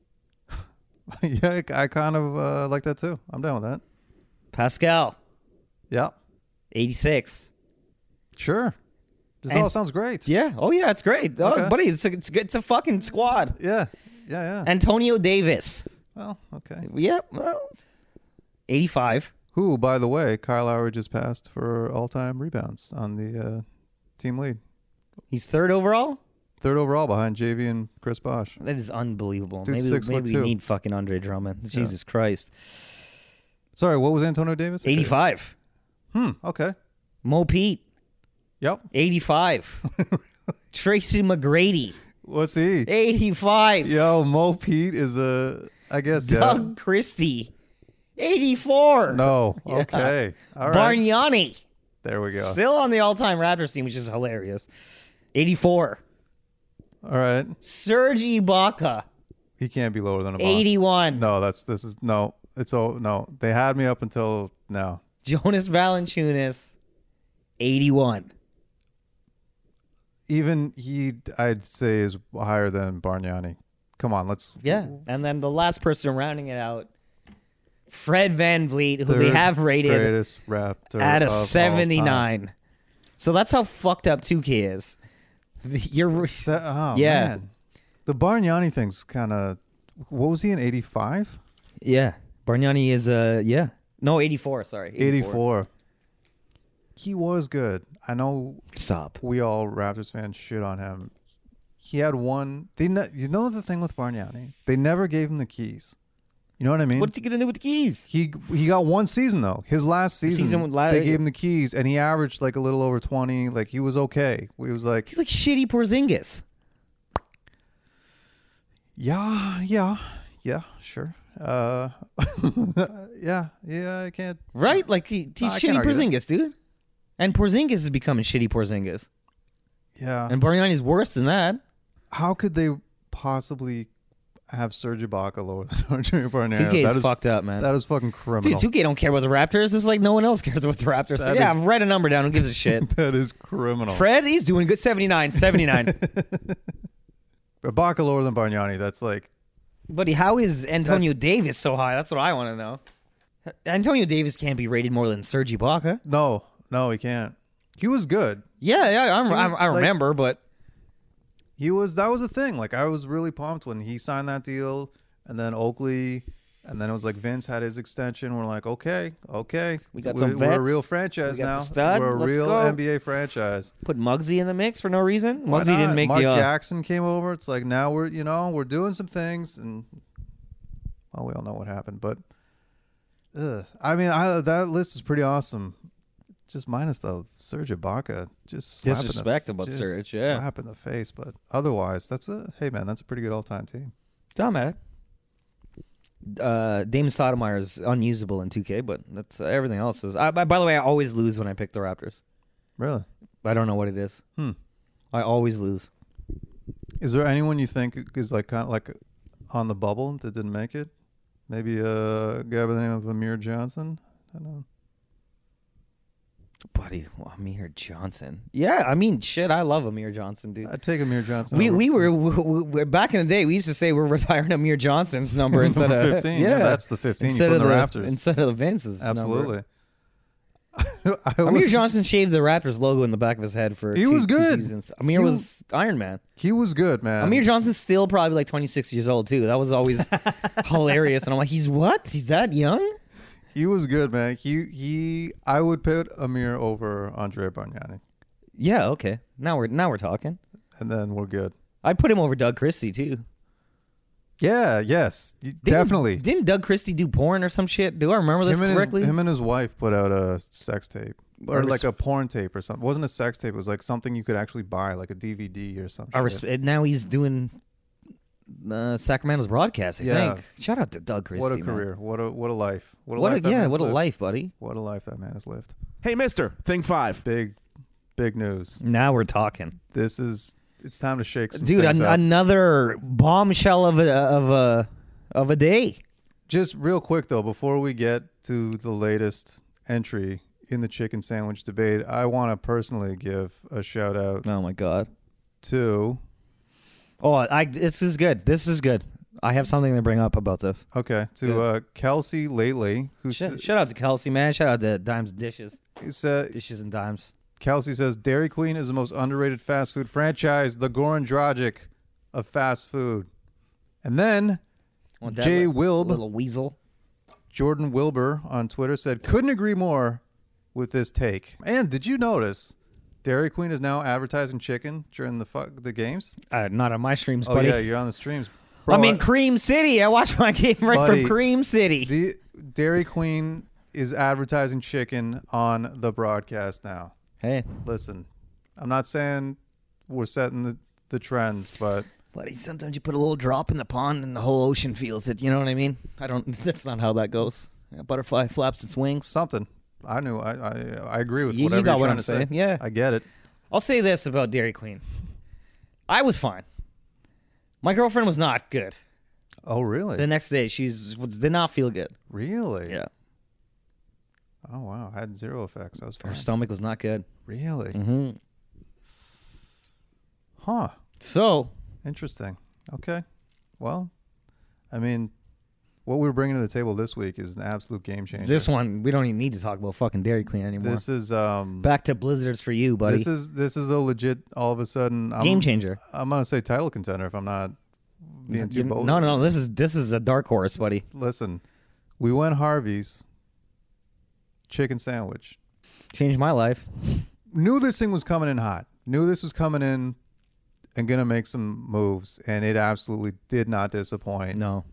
Speaker 2: Yeah, I kind of like that too. I'm down with that.
Speaker 3: Pascal,
Speaker 2: Yeah.
Speaker 3: 86.
Speaker 2: Sure. This
Speaker 3: And-
Speaker 2: all sounds great.
Speaker 3: Yeah. Oh, yeah, it's great. Oh,
Speaker 2: Okay.
Speaker 3: buddy, it's a fucking squad.
Speaker 2: Yeah. Yeah.
Speaker 3: Antonio Davis.
Speaker 2: Well, okay.
Speaker 3: Yep. Well, 85.
Speaker 2: Who, by the way, Kyle Lowry just passed for all-time rebounds on the team lead.
Speaker 3: He's third overall?
Speaker 2: Third overall behind JV and Chris Bosh.
Speaker 3: That is unbelievable.
Speaker 2: Dude's
Speaker 3: Maybe
Speaker 2: 6'2".
Speaker 3: we need fucking Andre Drummond. Jesus Christ.
Speaker 2: Sorry, what was Antonio Davis?
Speaker 3: 85.
Speaker 2: Okay.
Speaker 3: Mo Pete,
Speaker 2: Yep.
Speaker 3: 85. Tracy McGrady,
Speaker 2: What's he?
Speaker 3: 85.
Speaker 2: Yo, Mo Pete is I guess,
Speaker 3: Doug Christie, 84.
Speaker 2: No.
Speaker 3: Yeah.
Speaker 2: Okay. All right.
Speaker 3: Bargnani,
Speaker 2: There we go.
Speaker 3: still on the all-time Raptors team, which is hilarious. 84.
Speaker 2: All right.
Speaker 3: Serge Ibaka,
Speaker 2: He can't be lower than a Bosh.
Speaker 3: 81.
Speaker 2: No, no. They had me up until now.
Speaker 3: Jonas Valanciunas, 81.
Speaker 2: Even I'd say, is higher than Bargnani. Come on, let's.
Speaker 3: Yeah. And then the last person rounding it out, Fred VanVleet, who they
Speaker 2: Third
Speaker 3: have rated
Speaker 2: greatest Raptor
Speaker 3: at a
Speaker 2: of all
Speaker 3: 79. So that's how fucked up 2K is. You're
Speaker 2: time. Oh,
Speaker 3: Yeah.
Speaker 2: man. The Bargnani thing's kind of. What was he in 85?
Speaker 3: Yeah. Bargnani is, No, 84, sorry.
Speaker 2: 84. He was good. I know
Speaker 3: Stop.
Speaker 2: we all Raptors fans shit on him. He had one. You know the thing with Bargnani? They never gave him the keys. You know what I mean?
Speaker 3: What's he going to do with the keys?
Speaker 2: He got one season though. His last season, they gave him the keys, and he averaged like a little over 20. Like he was okay. He was like,
Speaker 3: He's like shitty Porzingis.
Speaker 2: yeah, sure. Yeah, I can't.
Speaker 3: Right? Like he's
Speaker 2: I
Speaker 3: shitty
Speaker 2: can't argue that.
Speaker 3: Porzingis, dude. And Porzingis is becoming shitty Porzingis.
Speaker 2: Yeah.
Speaker 3: And Bargnani's worse than that.
Speaker 2: How could they possibly have Serge Ibaka lower than Arturo Bargnani?
Speaker 3: 2K
Speaker 2: That
Speaker 3: is fucked up, man.
Speaker 2: That is fucking criminal.
Speaker 3: Dude, 2K don't care about the Raptors. It's like no one else cares about the Raptors.
Speaker 2: That
Speaker 3: Yeah,
Speaker 2: is-
Speaker 3: write a number down. Who gives a shit?
Speaker 2: That is criminal.
Speaker 3: Fred, he's doing good. 79.
Speaker 2: Ibaka lower than Bargnani. That's like,
Speaker 3: Buddy, how is Antonio Davis so high? That's what I want to know. Antonio Davis can't be rated more than Serge Ibaka.
Speaker 2: no, he can't. He was good.
Speaker 3: Yeah, I remember, but
Speaker 2: That was the thing. Like I was really pumped when he signed that deal, and then Oakley, and then it was like Vince had his extension. We're like, okay,
Speaker 3: We got
Speaker 2: we're,
Speaker 3: some
Speaker 2: we're a
Speaker 3: vets.
Speaker 2: real franchise
Speaker 3: We got
Speaker 2: now.
Speaker 3: the stud.
Speaker 2: We're a
Speaker 3: Let's
Speaker 2: real
Speaker 3: go.
Speaker 2: NBA franchise.
Speaker 3: put Muggsy in the mix for no reason.
Speaker 2: Why
Speaker 3: Muggsy
Speaker 2: not?
Speaker 3: didn't make
Speaker 2: Mark
Speaker 3: the.
Speaker 2: Jackson came over. It's like now we're doing some things, and well, we all know what happened. But I mean, that list is pretty awesome. Just minus the Serge Ibaka, just slap in the-
Speaker 3: Disrespect about
Speaker 2: just
Speaker 3: Serge, yeah.
Speaker 2: slap in the face. But otherwise, that's a pretty good all-time team.
Speaker 3: Damn it. Damon Stoudemire is unusable in 2K, but that's everything else is. By the way, I always lose when I pick the Raptors.
Speaker 2: Really?
Speaker 3: I don't know what it is. I always lose.
Speaker 2: Is there anyone you think is like kind of like on the bubble that didn't make it? Maybe a guy by the name of Amir Johnson. I don't know.
Speaker 3: Buddy, Amir Johnson. Yeah, I mean, shit, I love Amir Johnson, dude.
Speaker 2: I'd take Amir Johnson.
Speaker 3: We
Speaker 2: over
Speaker 3: were back in the day. We used to say we're retiring Amir Johnson's number instead
Speaker 2: number
Speaker 3: of
Speaker 2: 15. Yeah, that's the 15
Speaker 3: instead
Speaker 2: you put
Speaker 3: of
Speaker 2: in the
Speaker 3: the
Speaker 2: Raptors.
Speaker 3: instead of the Vince's.
Speaker 2: Absolutely.
Speaker 3: Amir Johnson shaved the Raptors logo in the back of his head for
Speaker 2: He
Speaker 3: two
Speaker 2: was good.
Speaker 3: seasons. Amir was Iron Man.
Speaker 2: He was good, man.
Speaker 3: Amir Johnson's still probably like 26 years old too. That was always hilarious. And I'm like, he's what? He's that young?
Speaker 2: He was good, man. I would put Amir over Andre Bargnani,
Speaker 3: Yeah. Okay. Now we're talking.
Speaker 2: and then we're good.
Speaker 3: I'd put him over Doug Christie too.
Speaker 2: Yeah. Yes. Definitely.
Speaker 3: Didn't Doug Christie do porn or some shit? Do I remember this correctly?
Speaker 2: Him and his wife put out a sex tape. Or
Speaker 3: I
Speaker 2: like a porn tape or something. It wasn't a sex tape. It was like something you could actually buy, like a DVD or something.
Speaker 3: Now he's doing Sacramento's broadcast, I
Speaker 2: Yeah.
Speaker 3: think. Shout out to Doug Christie.
Speaker 2: What a
Speaker 3: man.
Speaker 2: career. What a life. What a
Speaker 3: What
Speaker 2: life
Speaker 3: a
Speaker 2: that man's
Speaker 3: what a
Speaker 2: lived.
Speaker 3: life, buddy.
Speaker 2: What a life that man has lived.
Speaker 1: Hey, mister, thing 5.
Speaker 2: Big news.
Speaker 3: Now we're talking.
Speaker 2: It's time to shake some
Speaker 3: Dude,
Speaker 2: things up.
Speaker 3: another bombshell of a day.
Speaker 2: Just real quick though, before we get to the latest entry in the chicken sandwich debate, I want to personally give a shout out
Speaker 3: Oh my god.
Speaker 2: to
Speaker 3: This is good. This is good. I have something to bring up about this.
Speaker 2: Kelsey Lately, who
Speaker 3: Shout out to Kelsey, man. Shout out to Dimes Dishes. Dishes and Dimes.
Speaker 2: Kelsey says Dairy Queen is the most underrated fast food franchise, the Goran Dragic of fast food. And then
Speaker 3: Want that
Speaker 2: Jay
Speaker 3: little
Speaker 2: Wilb,
Speaker 3: weasel.
Speaker 2: Jordan Wilbur on Twitter said, couldn't agree more with this take. And did you notice Dairy Queen is now advertising chicken during the games?
Speaker 3: Not on my streams,
Speaker 2: Oh
Speaker 3: buddy.
Speaker 2: yeah, you're on the streams. Bro,
Speaker 3: I'm in Cream City. I watched my game right
Speaker 2: Buddy,
Speaker 3: from Cream City.
Speaker 2: the Dairy Queen is advertising chicken on the broadcast now.
Speaker 3: Hey,
Speaker 2: Listen, I'm not saying we're setting the trends, but
Speaker 3: buddy, sometimes you put a little drop in the pond and the whole ocean feels it. You know what I mean? That's not how that goes. A butterfly flaps its wings.
Speaker 2: something. I knew. I agree with
Speaker 3: You
Speaker 2: whatever
Speaker 3: got
Speaker 2: you're
Speaker 3: what
Speaker 2: trying
Speaker 3: I'm
Speaker 2: to say.
Speaker 3: saying, yeah.
Speaker 2: I get it.
Speaker 3: I'll say this about Dairy Queen. I was fine. My girlfriend was not good.
Speaker 2: Oh, really?
Speaker 3: The next day, did not feel good.
Speaker 2: Really?
Speaker 3: Yeah.
Speaker 2: Oh, wow. I had zero effects. I was
Speaker 3: Her
Speaker 2: fine.
Speaker 3: stomach was not good.
Speaker 2: Really?
Speaker 3: Mm-hmm.
Speaker 2: Huh.
Speaker 3: So,
Speaker 2: Interesting. Okay. Well, I mean, what we're bringing to the table this week is an absolute game changer.
Speaker 3: this one, we don't even need to talk about fucking Dairy Queen anymore.
Speaker 2: This is
Speaker 3: Back to Blizzards for you, buddy.
Speaker 2: this is a legit. All of a sudden,
Speaker 3: Game changer.
Speaker 2: I'm gonna say title contender if I'm not being too bold.
Speaker 3: No. This is a dark horse, buddy.
Speaker 2: Listen, we went Harvey's chicken sandwich.
Speaker 3: Changed my life.
Speaker 2: Knew this thing was coming in hot. Knew this was coming in and gonna make some moves, and it absolutely did not disappoint.
Speaker 3: No.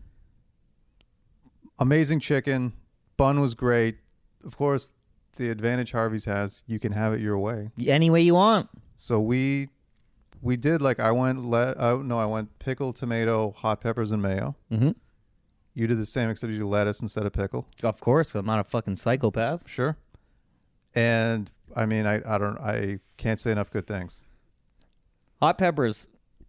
Speaker 2: Amazing chicken. Bun was great. Of course, the advantage Harvey's has, you can have it your way.
Speaker 3: Any way you want.
Speaker 2: So we did like I went pickle, tomato, hot peppers, and mayo.
Speaker 3: Mm-hmm.
Speaker 2: You did the same except you did lettuce instead of pickle.
Speaker 3: Of course, I'm not a fucking psychopath.
Speaker 2: Sure. And I mean, I can't say enough good things.
Speaker 3: Hot peppers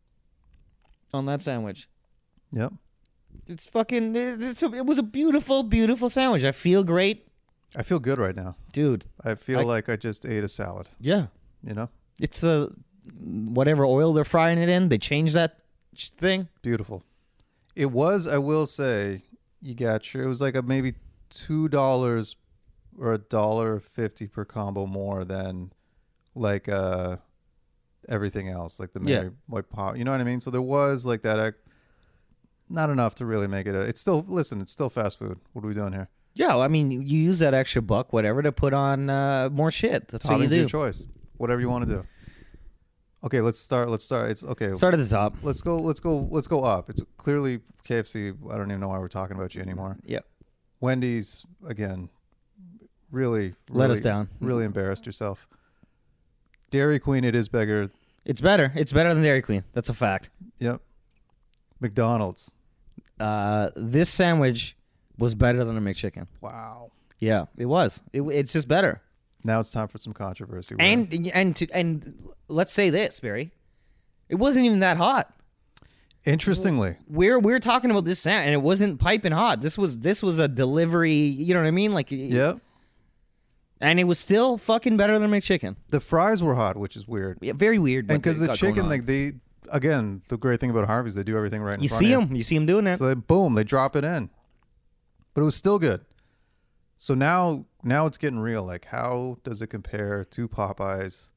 Speaker 3: on that sandwich.
Speaker 2: Yep.
Speaker 3: It's fucking. It was a beautiful, beautiful sandwich. I feel great,
Speaker 2: I feel good right now.
Speaker 3: dude.
Speaker 2: I feel like I just ate a salad.
Speaker 3: Yeah,
Speaker 2: You know,
Speaker 3: it's whatever oil they're frying it in. They changed that thing.
Speaker 2: beautiful. It was. I will say, you got your. It was like a maybe $2 or $1.50 per combo more than like everything else, like the Mary White Pop. You know what I mean? So there was like that. Not enough to really make it. It's still fast food. What are we doing here?
Speaker 3: Yeah, I mean, you use that extra buck, whatever, to put on more shit. That's what you
Speaker 2: Toppings
Speaker 3: do.
Speaker 2: your choice. Whatever you want to do. Okay, let's start. It's okay.
Speaker 3: Start at the top.
Speaker 2: Let's go up. It's clearly KFC. I don't even know why we're talking about you anymore.
Speaker 3: Yeah.
Speaker 2: Wendy's again. Really
Speaker 3: Let us down.
Speaker 2: Really embarrassed yourself. Dairy Queen. It is bigger.
Speaker 3: It's better. It's better than Dairy Queen. That's a fact.
Speaker 2: Yep. McDonald's.
Speaker 3: This sandwich was better than a McChicken.
Speaker 2: Wow.
Speaker 3: Yeah, it was. It's just better.
Speaker 2: Now it's time for some controversy.
Speaker 3: And let's say this, Barry. It wasn't even that hot.
Speaker 2: Interestingly,
Speaker 3: We're talking about this sandwich, and it wasn't piping hot. This was a delivery. You know what I mean? Like,
Speaker 2: yep.
Speaker 3: And it was still fucking better than McChicken.
Speaker 2: The fries were hot, which is weird.
Speaker 3: Yeah, very weird.
Speaker 2: And because the chicken, like again, the great thing about Harvey's, they do everything right in front of
Speaker 3: you see them doing it.
Speaker 2: So they drop it in. But it was still good. So now it's getting real. Like, how does it compare to Popeyes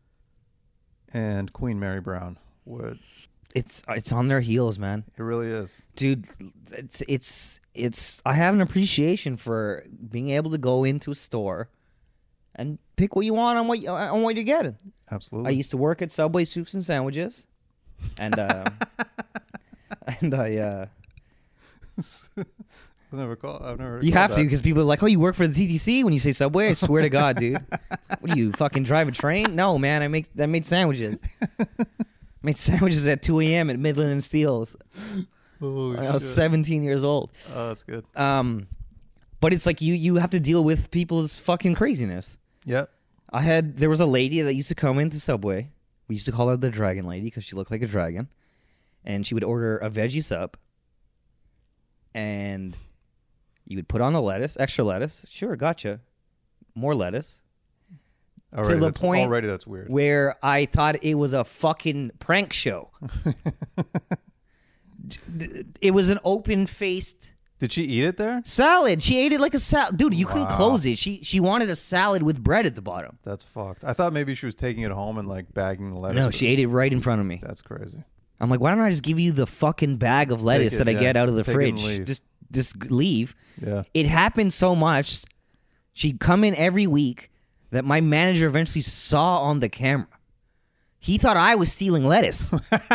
Speaker 2: and Queen Mary Brown?
Speaker 3: It's on their heels, man.
Speaker 2: It really is.
Speaker 3: Dude, it's I have an appreciation for being able to go into a store and pick what you want on what you're getting.
Speaker 2: Absolutely.
Speaker 3: I used to work at Subway Soups and Sandwiches, and and I
Speaker 2: I've never heard
Speaker 3: you have
Speaker 2: that.
Speaker 3: to, because people are like, oh, you work for the TTC when you say Subway? I swear to God, dude. What do you fucking drive a train? No, man, I made sandwiches. Made sandwiches at 2 a.m. at Midland and Steele's.
Speaker 2: Holy
Speaker 3: I was
Speaker 2: shit.
Speaker 3: 17 years old.
Speaker 2: Oh, that's good.
Speaker 3: But it's like you have to deal with people's fucking craziness.
Speaker 2: Yep.
Speaker 3: There was a lady that used to come into Subway. We used to call her the Dragon Lady because she looked like a dragon. And she would order a veggie sub. And you would put on the lettuce, extra lettuce. Sure, gotcha. More lettuce.
Speaker 2: Already that's weird.
Speaker 3: Where I thought it was a fucking prank show. It was an open-faced
Speaker 2: Did she eat it there?
Speaker 3: salad. She ate it like a salad. Dude, you couldn't close it. She wanted a salad with bread at the bottom.
Speaker 2: That's fucked. I thought maybe she was taking it home and like bagging the lettuce.
Speaker 3: No,
Speaker 2: with
Speaker 3: she
Speaker 2: it.
Speaker 3: ate it right in front of me.
Speaker 2: That's crazy.
Speaker 3: I'm like, why don't I just give you the fucking bag of lettuce
Speaker 2: it,
Speaker 3: that I
Speaker 2: yeah.
Speaker 3: get out of the
Speaker 2: Take it and
Speaker 3: fridge?
Speaker 2: leave.
Speaker 3: Just leave.
Speaker 2: Yeah.
Speaker 3: It happened so much. She'd come in every week that my manager eventually saw on the camera. He thought I was stealing lettuce.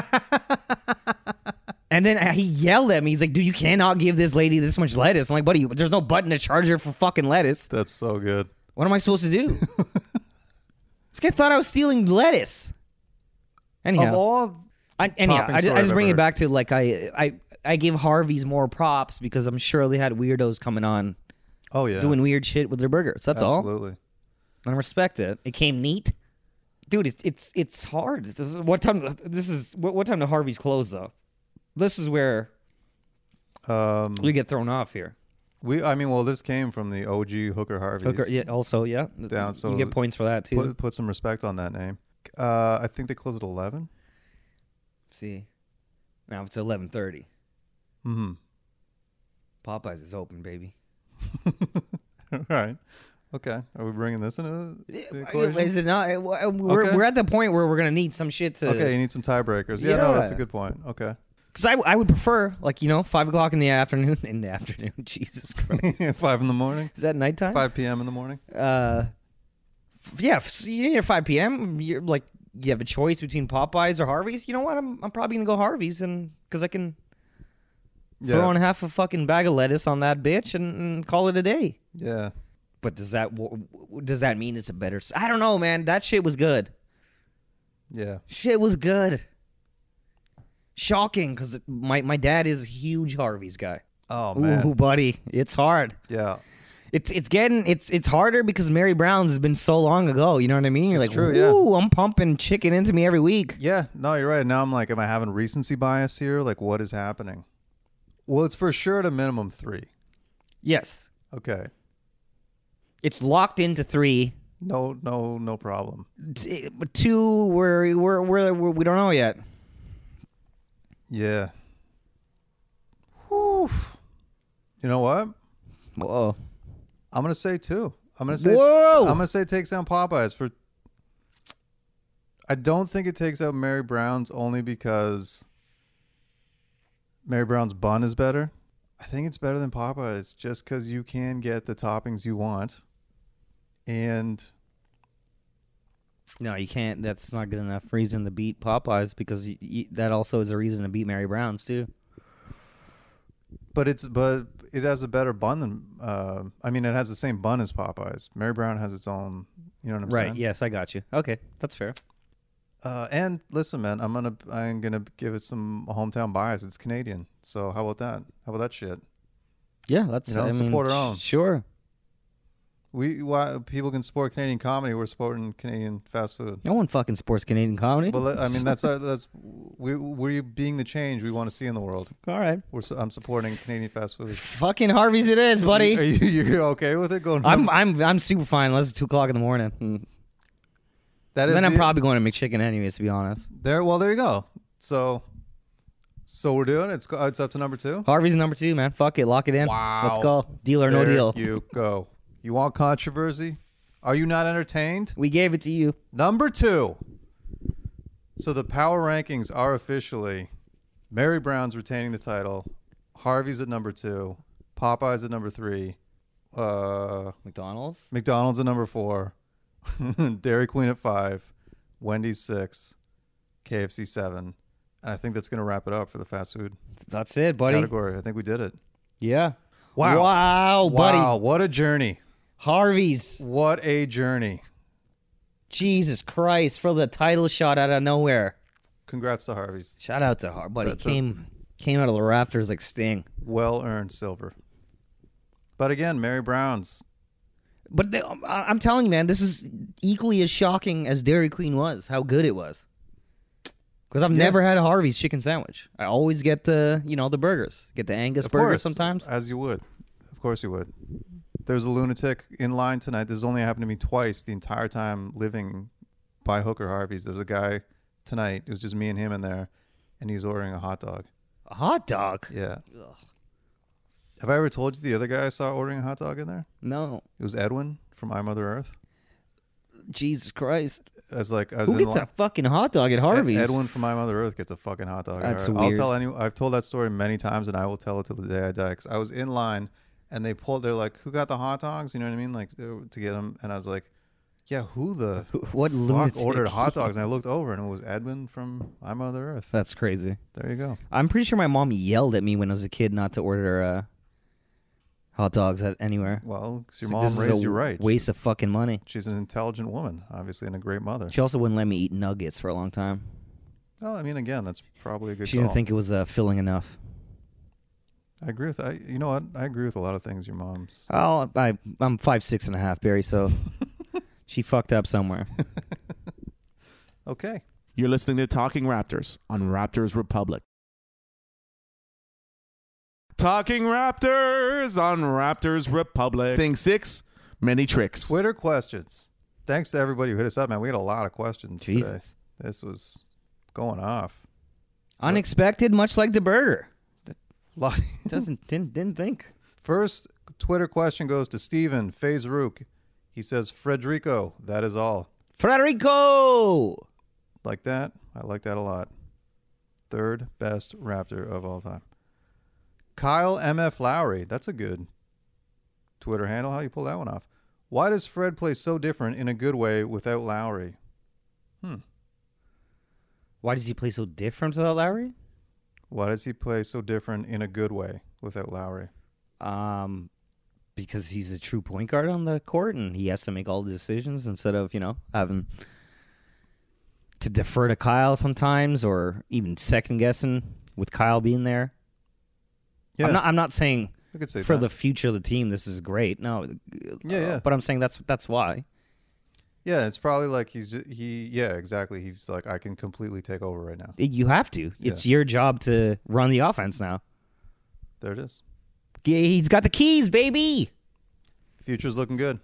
Speaker 3: And then he yelled at me. He's like, dude, you cannot give this lady this much lettuce. I'm like, buddy, there's no button to charge her for fucking lettuce.
Speaker 2: That's so good.
Speaker 3: What am I supposed to do? This guy thought I was stealing lettuce. Anyhow.
Speaker 2: Of all
Speaker 3: I
Speaker 2: topping
Speaker 3: just
Speaker 2: stories
Speaker 3: bring
Speaker 2: I've
Speaker 3: it back to like I give Harvey's more props because I'm sure they had weirdos coming on doing weird shit with their burgers. That's all.
Speaker 2: Absolutely.
Speaker 3: And I respect it. It came neat, dude. It's hard. What time do Harvey's close though? This is where we get thrown off here.
Speaker 2: This came from the OG Hooker Harvey's.
Speaker 3: Yeah. Also, yeah.
Speaker 2: Down, so
Speaker 3: you get points for that too.
Speaker 2: Put some respect on that name. I think they close at 11.
Speaker 3: See, now it's 11:30.
Speaker 2: Mm-hmm.
Speaker 3: Popeyes is open, baby.
Speaker 2: All right. Okay. Are we bringing this into the equation?
Speaker 3: Is it not? We're at the point where we're gonna need some shit to.
Speaker 2: Okay, you need some tiebreakers. Yeah, no, that's a
Speaker 3: Yeah.
Speaker 2: good point. Okay.
Speaker 3: Because I would prefer, like, 5 o'clock in the afternoon. Jesus Christ.
Speaker 2: 5 in the morning.
Speaker 3: Is that nighttime?
Speaker 2: 5 p.m. in the morning.
Speaker 3: Yeah, you're 5 p.m. You're like, you have a choice between Popeyes or Harvey's. You know what? I'm probably gonna go Harvey's, and because I can throw on half a fucking bag of lettuce on that bitch and call it a day.
Speaker 2: Yeah.
Speaker 3: But does that mean it's a better? I don't know, man. That shit was good.
Speaker 2: Yeah.
Speaker 3: Shit was good. Shocking, because my dad is a huge Harvey's guy.
Speaker 2: Oh man.
Speaker 3: Ooh, buddy, it's hard.
Speaker 2: Yeah.
Speaker 3: It's harder because Mary Brown's has been so long ago. You know what I mean? You're
Speaker 2: That's
Speaker 3: like,
Speaker 2: true, yeah.
Speaker 3: ooh, I'm pumping chicken into me every week.
Speaker 2: Yeah. No, you're right. Now I'm like, am I having recency bias here? Like, what is happening? Well, it's for sure at a minimum 3.
Speaker 3: Yes,
Speaker 2: Okay.
Speaker 3: it's locked into 3.
Speaker 2: No problem.
Speaker 3: But 2, we don't know yet.
Speaker 2: Yeah. Whew. You know what?
Speaker 3: Whoa.
Speaker 2: I'm gonna say 2. I'm gonna say it takes down Popeyes for. I don't think it takes out Mary Brown's only because Mary Brown's bun is better. I think it's better than Popeyes just because you can get the toppings you want, and
Speaker 3: No, you can't. That's not good enough reason to beat Popeyes because that also is a reason to beat Mary Brown's too.
Speaker 2: but it has a better bun than. I mean, it has the same bun as Popeyes. Mary Brown has its own. You know what I'm saying?
Speaker 3: Right. Yes, I got you. Okay, that's fair.
Speaker 2: And listen, man, I'm gonna give it some hometown bias. It's Canadian, so how about that? How about that shit?
Speaker 3: Yeah, that's
Speaker 2: support our own.
Speaker 3: Sure.
Speaker 2: Why people can support Canadian comedy? We're supporting Canadian fast food.
Speaker 3: No one fucking supports Canadian comedy.
Speaker 2: Well, I mean, we're being the change we want to see in the world.
Speaker 3: All right.
Speaker 2: I'm supporting Canadian fast food.
Speaker 3: Fucking Harvey's it is, buddy.
Speaker 2: Are you okay with it going?
Speaker 3: I'm super fine unless it's 2 o'clock in the morning. Then I'm probably going to McChicken anyways, to be honest.
Speaker 2: There you go. So we're doing it. It's up to number 2.
Speaker 3: Harvey's number 2, man. Fuck it, lock it in.
Speaker 2: Wow.
Speaker 3: Let's go. Deal or no deal.
Speaker 2: You go. You want controversy? Are you not entertained?
Speaker 3: We gave it to you.
Speaker 2: Number 2. So the power rankings are officially Mary Brown's retaining the title, Harvey's at number 2, Popeyes at number 3, McDonald's at number 4, Dairy Queen at 5, Wendy's 6, KFC 7, and I think that's going to wrap it up for the fast food
Speaker 3: That's it, buddy.
Speaker 2: category. I think we did it.
Speaker 3: Yeah.
Speaker 2: Wow,
Speaker 3: buddy.
Speaker 2: Wow, what a journey.
Speaker 3: Harvey's.
Speaker 2: What a journey.
Speaker 3: Jesus Christ, for the title shot out of nowhere.
Speaker 2: Congrats to Harvey's.
Speaker 3: Shout out to Har, buddy.
Speaker 2: That's
Speaker 3: Came out of the rafters like Sting.
Speaker 2: Well-earned silver. But again, Mary Brown's.
Speaker 3: But I'm telling you, man, this is equally as shocking as Dairy Queen was, how good it was. Because I've never had a Harvey's chicken sandwich. I always get the burgers. Get the Angus burger sometimes.
Speaker 2: As you would. Of course you would. There's a lunatic in line tonight. This has only happened to me twice the entire time living by Hooker Harvey's. There's a guy tonight. It was just me and him in there, and he's ordering a hot dog.
Speaker 3: A hot dog?
Speaker 2: Yeah.
Speaker 3: Ugh.
Speaker 2: Have I ever told you the other guy I saw ordering a hot dog in there?
Speaker 3: No.
Speaker 2: It was Edwin from I Mother Earth.
Speaker 3: Jesus Christ.
Speaker 2: I was
Speaker 3: Who
Speaker 2: in
Speaker 3: gets a fucking hot dog at Harvey's?
Speaker 2: Edwin from I Mother Earth gets a fucking hot dog.
Speaker 3: That's
Speaker 2: I'll
Speaker 3: weird.
Speaker 2: tell anyone. I've told that story many times, and I will tell it till the day I die. Because I was in line, and they're like, "Who got the hot dogs?" You know what I mean? Like to get them, and I was like, "Yeah, who the
Speaker 3: What
Speaker 2: fuck
Speaker 3: lunatic
Speaker 2: ordered hot dogs?" And I looked over, and it was Edwin from I Mother Earth.
Speaker 3: That's crazy.
Speaker 2: There you go.
Speaker 3: I'm pretty sure my mom yelled at me when I was a kid not to order hot dogs at anywhere.
Speaker 2: Well, 'cause your
Speaker 3: So
Speaker 2: mom
Speaker 3: this is
Speaker 2: raised
Speaker 3: a
Speaker 2: you right.
Speaker 3: Waste of fucking money.
Speaker 2: She's an intelligent woman, obviously, and a great mother.
Speaker 3: She also wouldn't let me eat nuggets for a long time.
Speaker 2: Well, I mean, again, that's probably a good.
Speaker 3: She
Speaker 2: call.
Speaker 3: didn't think it was filling enough.
Speaker 2: I agree with. You know what? I agree with a lot of things your mom's.
Speaker 3: Oh, I'm 5'6.5", Barry. So she fucked up somewhere.
Speaker 2: Okay.
Speaker 1: You're listening to Talking Raptors on Raptors Republic. Talking Raptors on Raptors Republic. Thing 6, many tricks.
Speaker 2: Twitter questions. Thanks to everybody who hit us up, man. We had a lot of questions today.
Speaker 3: Jesus.
Speaker 2: This was going off.
Speaker 3: Unexpected, much like the burger.
Speaker 2: Lot-
Speaker 3: Didn't think.
Speaker 2: First Twitter question goes to Steven Fazerook. He says, Frederico, that is all.
Speaker 3: Frederico.
Speaker 2: Like that? I like that a lot. Third best Raptor of all time. Kyle MF Lowry. That's a good Twitter handle. How you pull that one off? Why does Fred play so different in a good way without Lowry?
Speaker 3: Why does he play so different without Lowry?
Speaker 2: Why does he play so different in a good way without Lowry?
Speaker 3: Because he's a true point guard on the court and he has to make all the decisions instead of, having to defer to Kyle sometimes or even second guessing with Kyle being there.
Speaker 2: Yeah.
Speaker 3: I'm not saying
Speaker 2: I could say
Speaker 3: for
Speaker 2: that.
Speaker 3: the future of the team this is great. No.
Speaker 2: Yeah.
Speaker 3: But I'm saying that's why.
Speaker 2: Yeah, it's probably like exactly. He's like, I can completely take over right now.
Speaker 3: You have to. It's your job to run the offense now.
Speaker 2: There it is.
Speaker 3: Yeah, he's got the keys, baby.
Speaker 2: Future's looking good.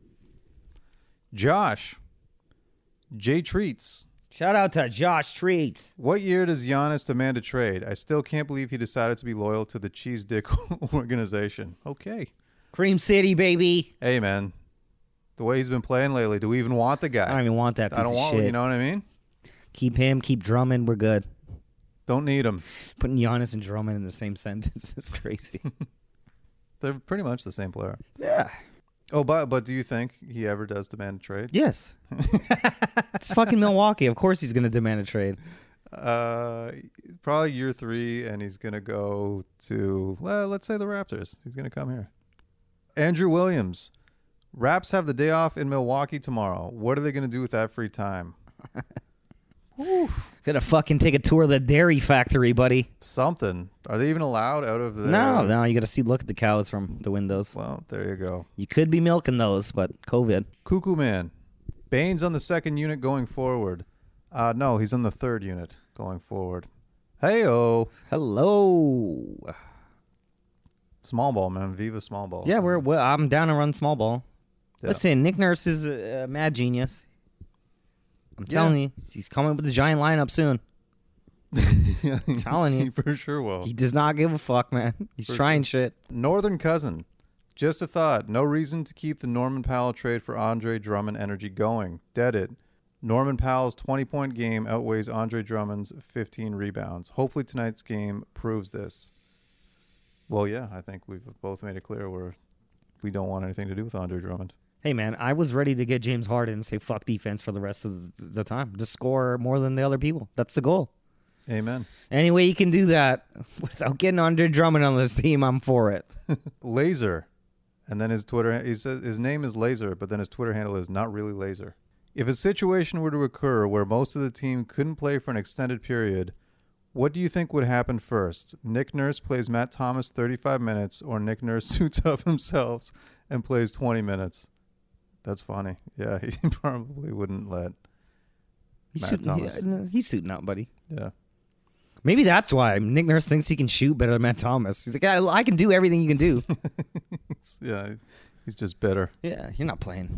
Speaker 2: Josh. J Treats.
Speaker 3: Shout out to Josh Treats.
Speaker 2: What year does Giannis demand a trade? I still can't believe he decided to be loyal to the Cheese Dick organization. Okay.
Speaker 3: Cream City, baby.
Speaker 2: Hey, man. The way he's been playing lately, do we even want the guy?
Speaker 3: I don't even want that piece
Speaker 2: I don't
Speaker 3: of
Speaker 2: want
Speaker 3: shit.
Speaker 2: You know what I mean?
Speaker 3: Keep him, keep Drummond, we're good.
Speaker 2: Don't need him.
Speaker 3: Putting Giannis and Drummond in the same sentence is crazy.
Speaker 2: They're pretty much the same player.
Speaker 3: Yeah.
Speaker 2: Oh, but do you think he ever does demand a trade?
Speaker 3: Yes. It's fucking Milwaukee. Of course he's going to demand a trade.
Speaker 2: Probably year 3, and he's going to go to, let's say the Raptors. He's going to come here. Andrew Williams. Raps have the day off in Milwaukee tomorrow. What are they going to do with that free time?
Speaker 3: Gonna fucking take a tour of the dairy factory, buddy.
Speaker 2: Something. Are they even allowed out of the...
Speaker 3: No, you gotta look at the cows from the windows.
Speaker 2: Well, there you go.
Speaker 3: You could be milking those, but COVID.
Speaker 2: Cuckoo Man. Bane's on the 2nd unit going forward. No, he's on the 3rd unit going forward. Hey-oh.
Speaker 3: Hello.
Speaker 2: Small ball, man. Viva small ball.
Speaker 3: Yeah, I'm down to run small ball.
Speaker 2: Yeah.
Speaker 3: Listen, Nick Nurse is a mad genius. I'm telling you, he's coming with the giant lineup soon.
Speaker 2: Yeah,
Speaker 3: telling you.
Speaker 2: He for sure will.
Speaker 3: He does not give a fuck, man. He's trying shit.
Speaker 2: Northern Cousin. Just a thought. No reason to keep the Norman Powell trade for Andre Drummond energy going. Dead it. Norman Powell's 20-point game outweighs Andre Drummond's 15 rebounds. Hopefully tonight's game proves this. Well, yeah, I think we've both made it clear we don't want anything to do with Andre Drummond.
Speaker 3: Hey, man, I was ready to get James Harden and say fuck defense for the rest of the time. Just score more than the other people. That's the goal.
Speaker 2: Amen.
Speaker 3: Any way you can do that without getting Andre Drummond on this team, I'm for it.
Speaker 2: Laser. And then his Twitter, he says his name is Laser, but then his Twitter handle is not really Laser. If a situation were to occur where most of the team couldn't play for an extended period, what do you think would happen first? Nick Nurse plays Matt Thomas 35 minutes, or Nick Nurse suits up himself and plays 20 minutes? That's funny. Yeah, he probably wouldn't let Matt Thomas.
Speaker 3: He's suiting up, buddy.
Speaker 2: Yeah.
Speaker 3: Maybe that's why Nick Nurse thinks he can shoot better than Matt Thomas. He's like, I can do everything you can do.
Speaker 2: Yeah, he's just bitter.
Speaker 3: Yeah, you're not playing.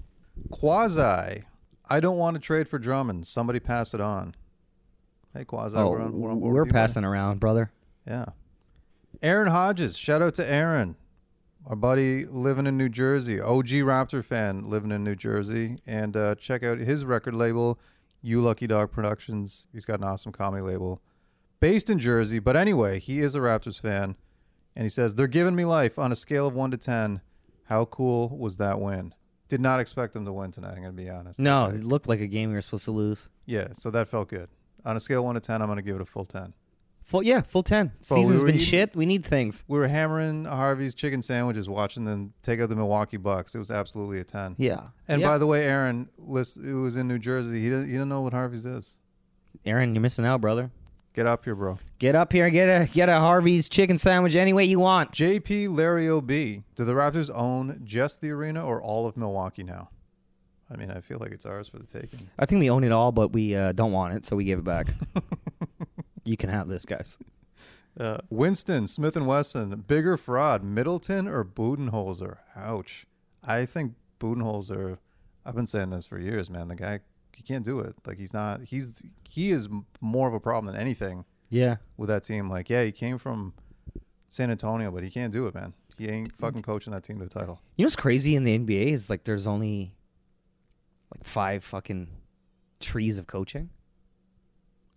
Speaker 2: Quasi. I don't want to trade for Drummond. Somebody pass it on. Hey, Quasi. We're on board
Speaker 3: we're
Speaker 2: with you,
Speaker 3: passing around, brother.
Speaker 2: Yeah. Aaron Hodges. Shout out to Aaron. Our buddy living in New Jersey. OG Raptor fan living in New Jersey. And check out his record label, You Lucky Dog Productions. He's got an awesome comedy label. Based in Jersey. But anyway, he is a Raptors fan. And he says, they're giving me life on a scale of 1 to 10. How cool was that win? Did not expect them to win tonight, I'm going to be honest.
Speaker 3: No, it looked like a game we were supposed to lose.
Speaker 2: Yeah, so that felt good. On a scale of 1 to 10, I'm going to give it a full 10.
Speaker 3: Full 10.
Speaker 2: Bro,
Speaker 3: Season's
Speaker 2: we were
Speaker 3: been
Speaker 2: eating-
Speaker 3: shit. We need things.
Speaker 2: We were hammering Harvey's chicken sandwiches, watching them take out the Milwaukee Bucks. It was absolutely a 10.
Speaker 3: Yeah.
Speaker 2: And
Speaker 3: Yeah.
Speaker 2: by the way, Aaron, it was in New Jersey. He didn't know what Harvey's is.
Speaker 3: Aaron, you're missing out, brother.
Speaker 2: Get up here, bro.
Speaker 3: Get up here and get a Harvey's chicken sandwich any way you want.
Speaker 2: JP Larry OB. Do the Raptors own just the arena or all of Milwaukee now? I mean, I feel like it's ours for the taking.
Speaker 3: I think we own it all, but we don't want it, so we gave it back. You can have this, guys.
Speaker 2: Winston, Smith & Wesson, bigger fraud, Middleton or Budenholzer? Ouch. I think Budenholzer, I've been saying this for years, man. The guy, he can't do it. Like, he is more of a problem than anything
Speaker 3: Yeah.
Speaker 2: with that team. Like, yeah, he came from San Antonio, but he can't do it, man. He ain't fucking coaching that team to a title.
Speaker 3: You know what's crazy in the NBA is like there's only like 5 fucking trees of coaching.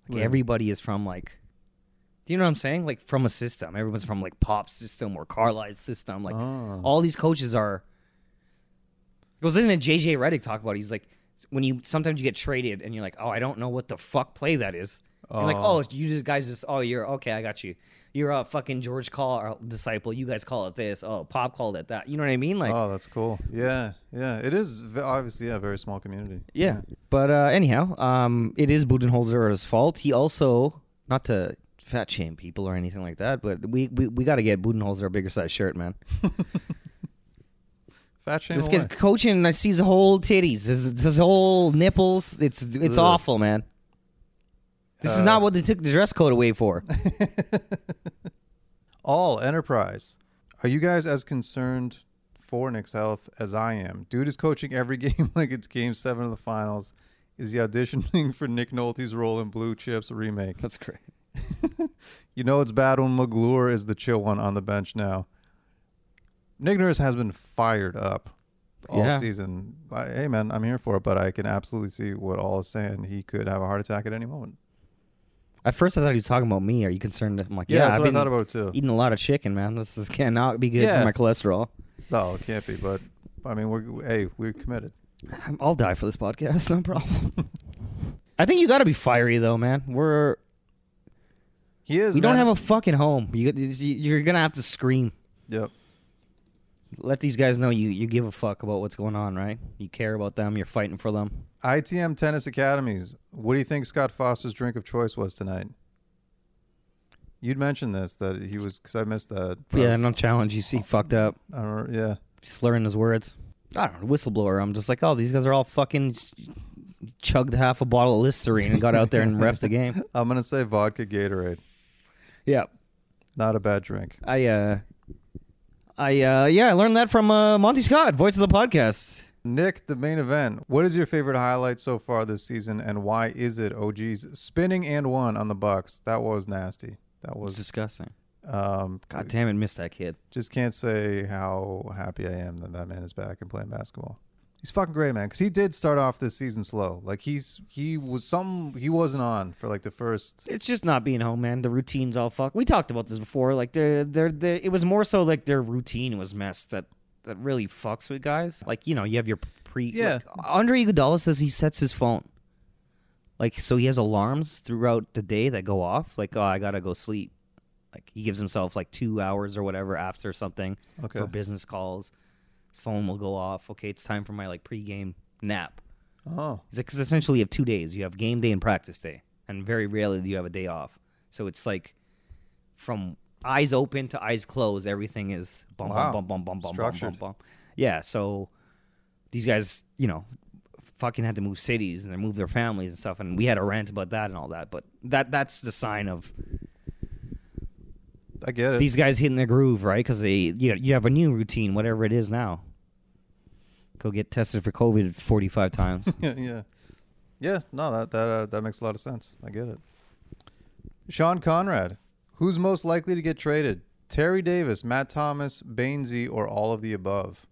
Speaker 3: Like, everybody is from like, do you know what I'm saying? Like from a system. Everyone's from like Pop's system or Carlisle's system. Like all these coaches are. I was listening to JJ Redick talk about it. He's like, sometimes you get traded and you're like, oh, I don't know what the fuck play that is. You're like, oh, you're okay, I got you. You're a fucking George Call disciple. You guys call it this. Oh, Pop called it that. You know what I mean? Like,
Speaker 2: oh, that's cool. Yeah. It is obviously a very small community.
Speaker 3: Yeah. But anyhow, it is Budenholzer's fault. He also, not to fat shame people or anything like that, but we got to get Budenholzer a bigger size shirt, man.
Speaker 2: Fat shame.
Speaker 3: This guy's coaching and I see his whole titties, his whole nipples. It's awful, man. This is not what they took the dress code away for.
Speaker 2: All Enterprise. Are you guys as concerned for Nick's health as I am? Dude is coaching every game like it's Game 7 of the finals. Is he auditioning for Nick Nolte's role in Blue Chips remake?
Speaker 3: That's great.
Speaker 2: You know it's bad when McGlure is the chill one on the bench now. Nick Nurse has been fired up all season. Hey, man, I'm here for it, but I can absolutely see what All is saying. He could have a heart attack at any moment.
Speaker 3: At first, I thought he was talking about me. Are you concerned? I'm like,
Speaker 2: that's
Speaker 3: I've
Speaker 2: what
Speaker 3: been
Speaker 2: I thought about it too.
Speaker 3: Eating a lot of chicken, man. This cannot be good for my cholesterol.
Speaker 2: No, it can't be. But I mean, we're committed.
Speaker 3: I'll die for this podcast. No problem. I think you got to be fiery though, man.
Speaker 2: He is.
Speaker 3: We don't have a fucking home. You're gonna have to scream.
Speaker 2: Yep.
Speaker 3: Let these guys know you give a fuck about what's going on, right? You care about them. You're fighting for them.
Speaker 2: ITM Tennis Academies. What do you think Scott Foster's drink of choice was tonight? You'd mentioned this, that he was, because I missed that.
Speaker 3: Yeah, no challenge. You see, fucked up.
Speaker 2: Yeah.
Speaker 3: Slurring his words. I don't know, whistleblower. I'm just like, oh, these guys are all fucking chugged half a bottle of Listerine and got out there and reffed the game.
Speaker 2: I'm going to say vodka Gatorade.
Speaker 3: Yeah.
Speaker 2: Not a bad drink.
Speaker 3: I learned that from Monty Scott, voice of the podcast.
Speaker 2: Nick, the main event. What is your favorite highlight so far this season, and why is it? OG's spinning and one on the Bucks. That was nasty. That was
Speaker 3: disgusting. God damn it, missed that kid.
Speaker 2: Just can't say how happy I am that man is back and playing basketball. He's fucking great, man. Because he did start off this season slow. Like he wasn't on for like the first.
Speaker 3: It's just not being home, man. The routine's all fucked. We talked about this before. Like it was more so like their routine was messed that really fucks with guys. Like, you know, you have your Like, Andre Iguodala says he sets his phone. Like, so he has alarms throughout the day that go off. Like, oh, I gotta go sleep. Like, he gives himself like 2 hours or whatever after something for business calls. Phone will go off. Okay, it's time for my like pregame nap.
Speaker 2: Oh,
Speaker 3: he's like, because essentially you have 2 days. You have game day and practice day, and very rarely do you have a day off. So it's like from eyes open to eyes closed, everything is bum bum bum bum bum bum bum bum bum. Yeah, so these guys, you know, fucking had to move cities and they move their families and stuff, and we had a rant about that and all that. But that's the sign of.
Speaker 2: I get it.
Speaker 3: These guys hitting their groove, right? Because you have a new routine, whatever it is now. Go get tested for COVID 45 times.
Speaker 2: Yeah. No, that makes a lot of sense. I get it. Sean Conrad, who's most likely to get traded? Terry Davis, Matt Thomas, Bainesy, or all of the above?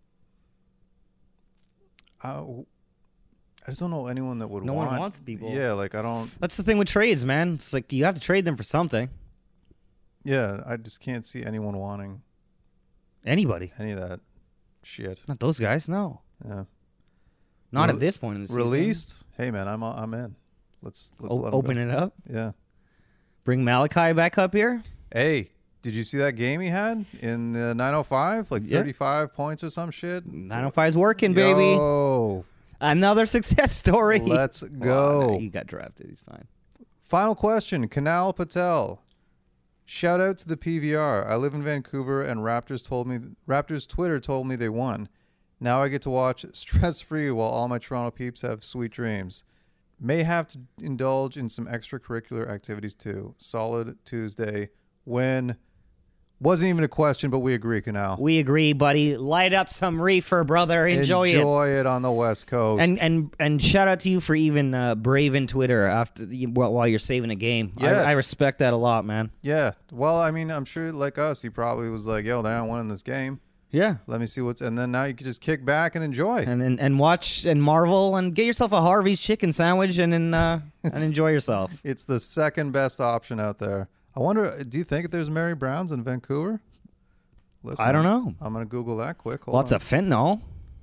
Speaker 2: I just don't know anyone that would.
Speaker 3: No one wants people.
Speaker 2: Yeah, like I don't.
Speaker 3: That's the thing with trades, man. It's like you have to trade them for something.
Speaker 2: Yeah, I just can't see anyone wanting
Speaker 3: anybody.
Speaker 2: Any of that shit.
Speaker 3: Not those guys, no.
Speaker 2: Yeah.
Speaker 3: Not at this point in the season.
Speaker 2: Released? Hey man, I'm in. Let's
Speaker 3: open it up.
Speaker 2: Yeah.
Speaker 3: Bring Malachi back up here.
Speaker 2: Hey, did you see that game he had in the 905? Like 35 points or some shit.
Speaker 3: 905's working, baby.
Speaker 2: Oh,
Speaker 3: another success story.
Speaker 2: Let's go.
Speaker 3: Oh, no, he got drafted. He's fine.
Speaker 2: Final question. Kanal Patel. Shout out to the PVR. I live in Vancouver, and Raptors Twitter told me they won. Now I get to watch stress-free while all my Toronto peeps have sweet dreams. May have to indulge in some extracurricular activities too. Solid Tuesday. Win. Wasn't even a question, but we agree, Kanal.
Speaker 3: We agree, buddy. Light up some reefer, brother. Enjoy
Speaker 2: it on the West Coast.
Speaker 3: And shout out to you for even braving Twitter while you're saving a game.
Speaker 2: Yes.
Speaker 3: I respect that a lot, man.
Speaker 2: Yeah. Well, I mean, I'm sure like us, he probably was like, yo, they aren't winning this game.
Speaker 3: Yeah.
Speaker 2: Let me see and then now you can just kick back and enjoy.
Speaker 3: And watch and marvel and get yourself a Harvey's chicken sandwich and and enjoy yourself.
Speaker 2: It's the second best option out there. I wonder, do you think there's Mary Brown's in Vancouver? Listen,
Speaker 3: I don't know.
Speaker 2: I'm going to Google that quick. Hold
Speaker 3: Lots
Speaker 2: on.
Speaker 3: of fentanyl.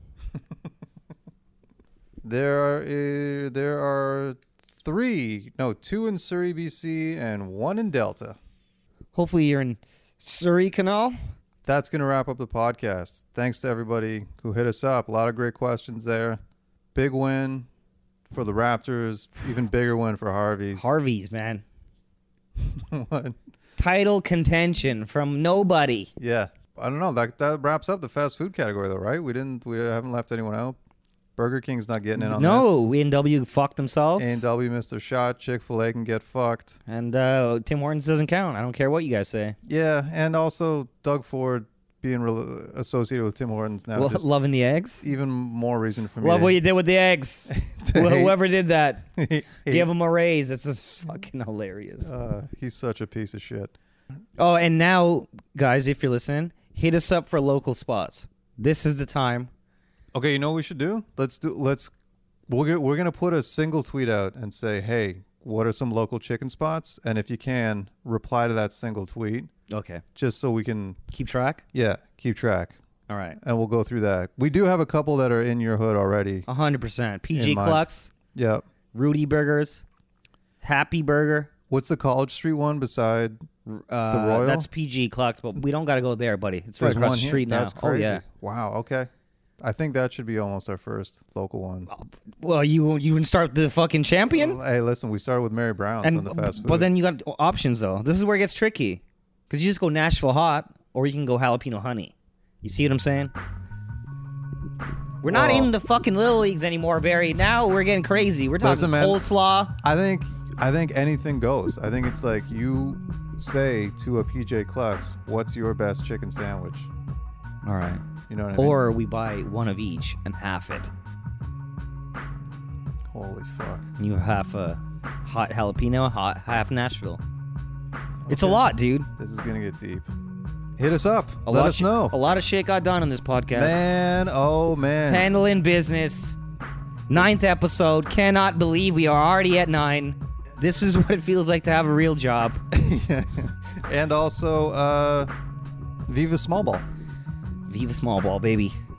Speaker 2: There are 2 in Surrey, BC, and 1 in Delta.
Speaker 3: Hopefully you're in Surrey Canal.
Speaker 2: That's going to wrap up the podcast. Thanks to everybody who hit us up. A lot of great questions there. Big win for the Raptors. Even bigger win for Harvey's.
Speaker 3: Harvey's, man.
Speaker 2: What?
Speaker 3: Title contention from nobody.
Speaker 2: Yeah. I don't know. That wraps up the fast food category, though, right? We haven't left anyone out. Burger King's not getting in on
Speaker 3: No, A&W fucked himself.
Speaker 2: this. A&W missed their shot. Chick-fil-A can get fucked.
Speaker 3: And Tim Hortons doesn't count. I don't care what you guys say.
Speaker 2: Yeah, and also Doug Ford being associated with Tim Hortons now. Just
Speaker 3: Loving the eggs.
Speaker 2: even more reason for me.
Speaker 3: Love
Speaker 2: to-
Speaker 3: what you did with the eggs.
Speaker 2: to hate-
Speaker 3: Whoever did that,
Speaker 2: hate-
Speaker 3: give him a raise. It's just fucking hilarious.
Speaker 2: He's such a piece of shit.
Speaker 3: Oh, and now, guys, if you're listening, hit us up for local spots. This is the time.
Speaker 2: Okay, you know what we should do? We're gonna put a single tweet out and say, hey, what are some local chicken spots? And if you can, reply to that single tweet
Speaker 3: Okay.
Speaker 2: just so we can,
Speaker 3: Keep track?
Speaker 2: keep track.
Speaker 3: All right.
Speaker 2: And we'll go through that. We do have a couple that are in your hood already.
Speaker 3: 100%. PG
Speaker 2: In mind.
Speaker 3: Clucks,
Speaker 2: Yeah.
Speaker 3: Rudy Burgers, Happy Burger.
Speaker 2: What's the College Street one beside Royal?
Speaker 3: That's PG Clucks, but we don't got to go there, buddy. It's right
Speaker 2: There's
Speaker 3: across
Speaker 2: one
Speaker 3: the
Speaker 2: here?
Speaker 3: street now.
Speaker 2: That's crazy.
Speaker 3: Oh, yeah.
Speaker 2: Wow, okay. I think that should be almost our first local one.
Speaker 3: Well, you can start the fucking champion?
Speaker 2: Hey, listen, we started with Mary Brown's on the fast food.
Speaker 3: But then you got options, though. This is where it gets tricky. Because you just go Nashville hot, or you can go jalapeno honey. You see what I'm saying? We're not
Speaker 2: Well-
Speaker 3: in the fucking little leagues anymore, Barry. Now we're getting crazy. We're talking
Speaker 2: Listen, man.
Speaker 3: coleslaw.
Speaker 2: I think anything goes. I think it's like you say to a PJ Clucks, what's your best chicken sandwich?
Speaker 3: All right.
Speaker 2: You know what I mean?
Speaker 3: Or we buy one of each and half it.
Speaker 2: Holy fuck.
Speaker 3: You have half a hot jalapeno, half Nashville. It's a
Speaker 2: Okay.
Speaker 3: lot, dude.
Speaker 2: This is going to get deep. Hit us up. Let us know.
Speaker 3: A lot of shit got done on this podcast.
Speaker 2: Man, oh man.
Speaker 3: Handling business. 9th episode. Cannot believe we are already at 9. This is what it feels like to have a real job.
Speaker 2: And also, Viva Small Ball.
Speaker 3: Viva small ball, baby.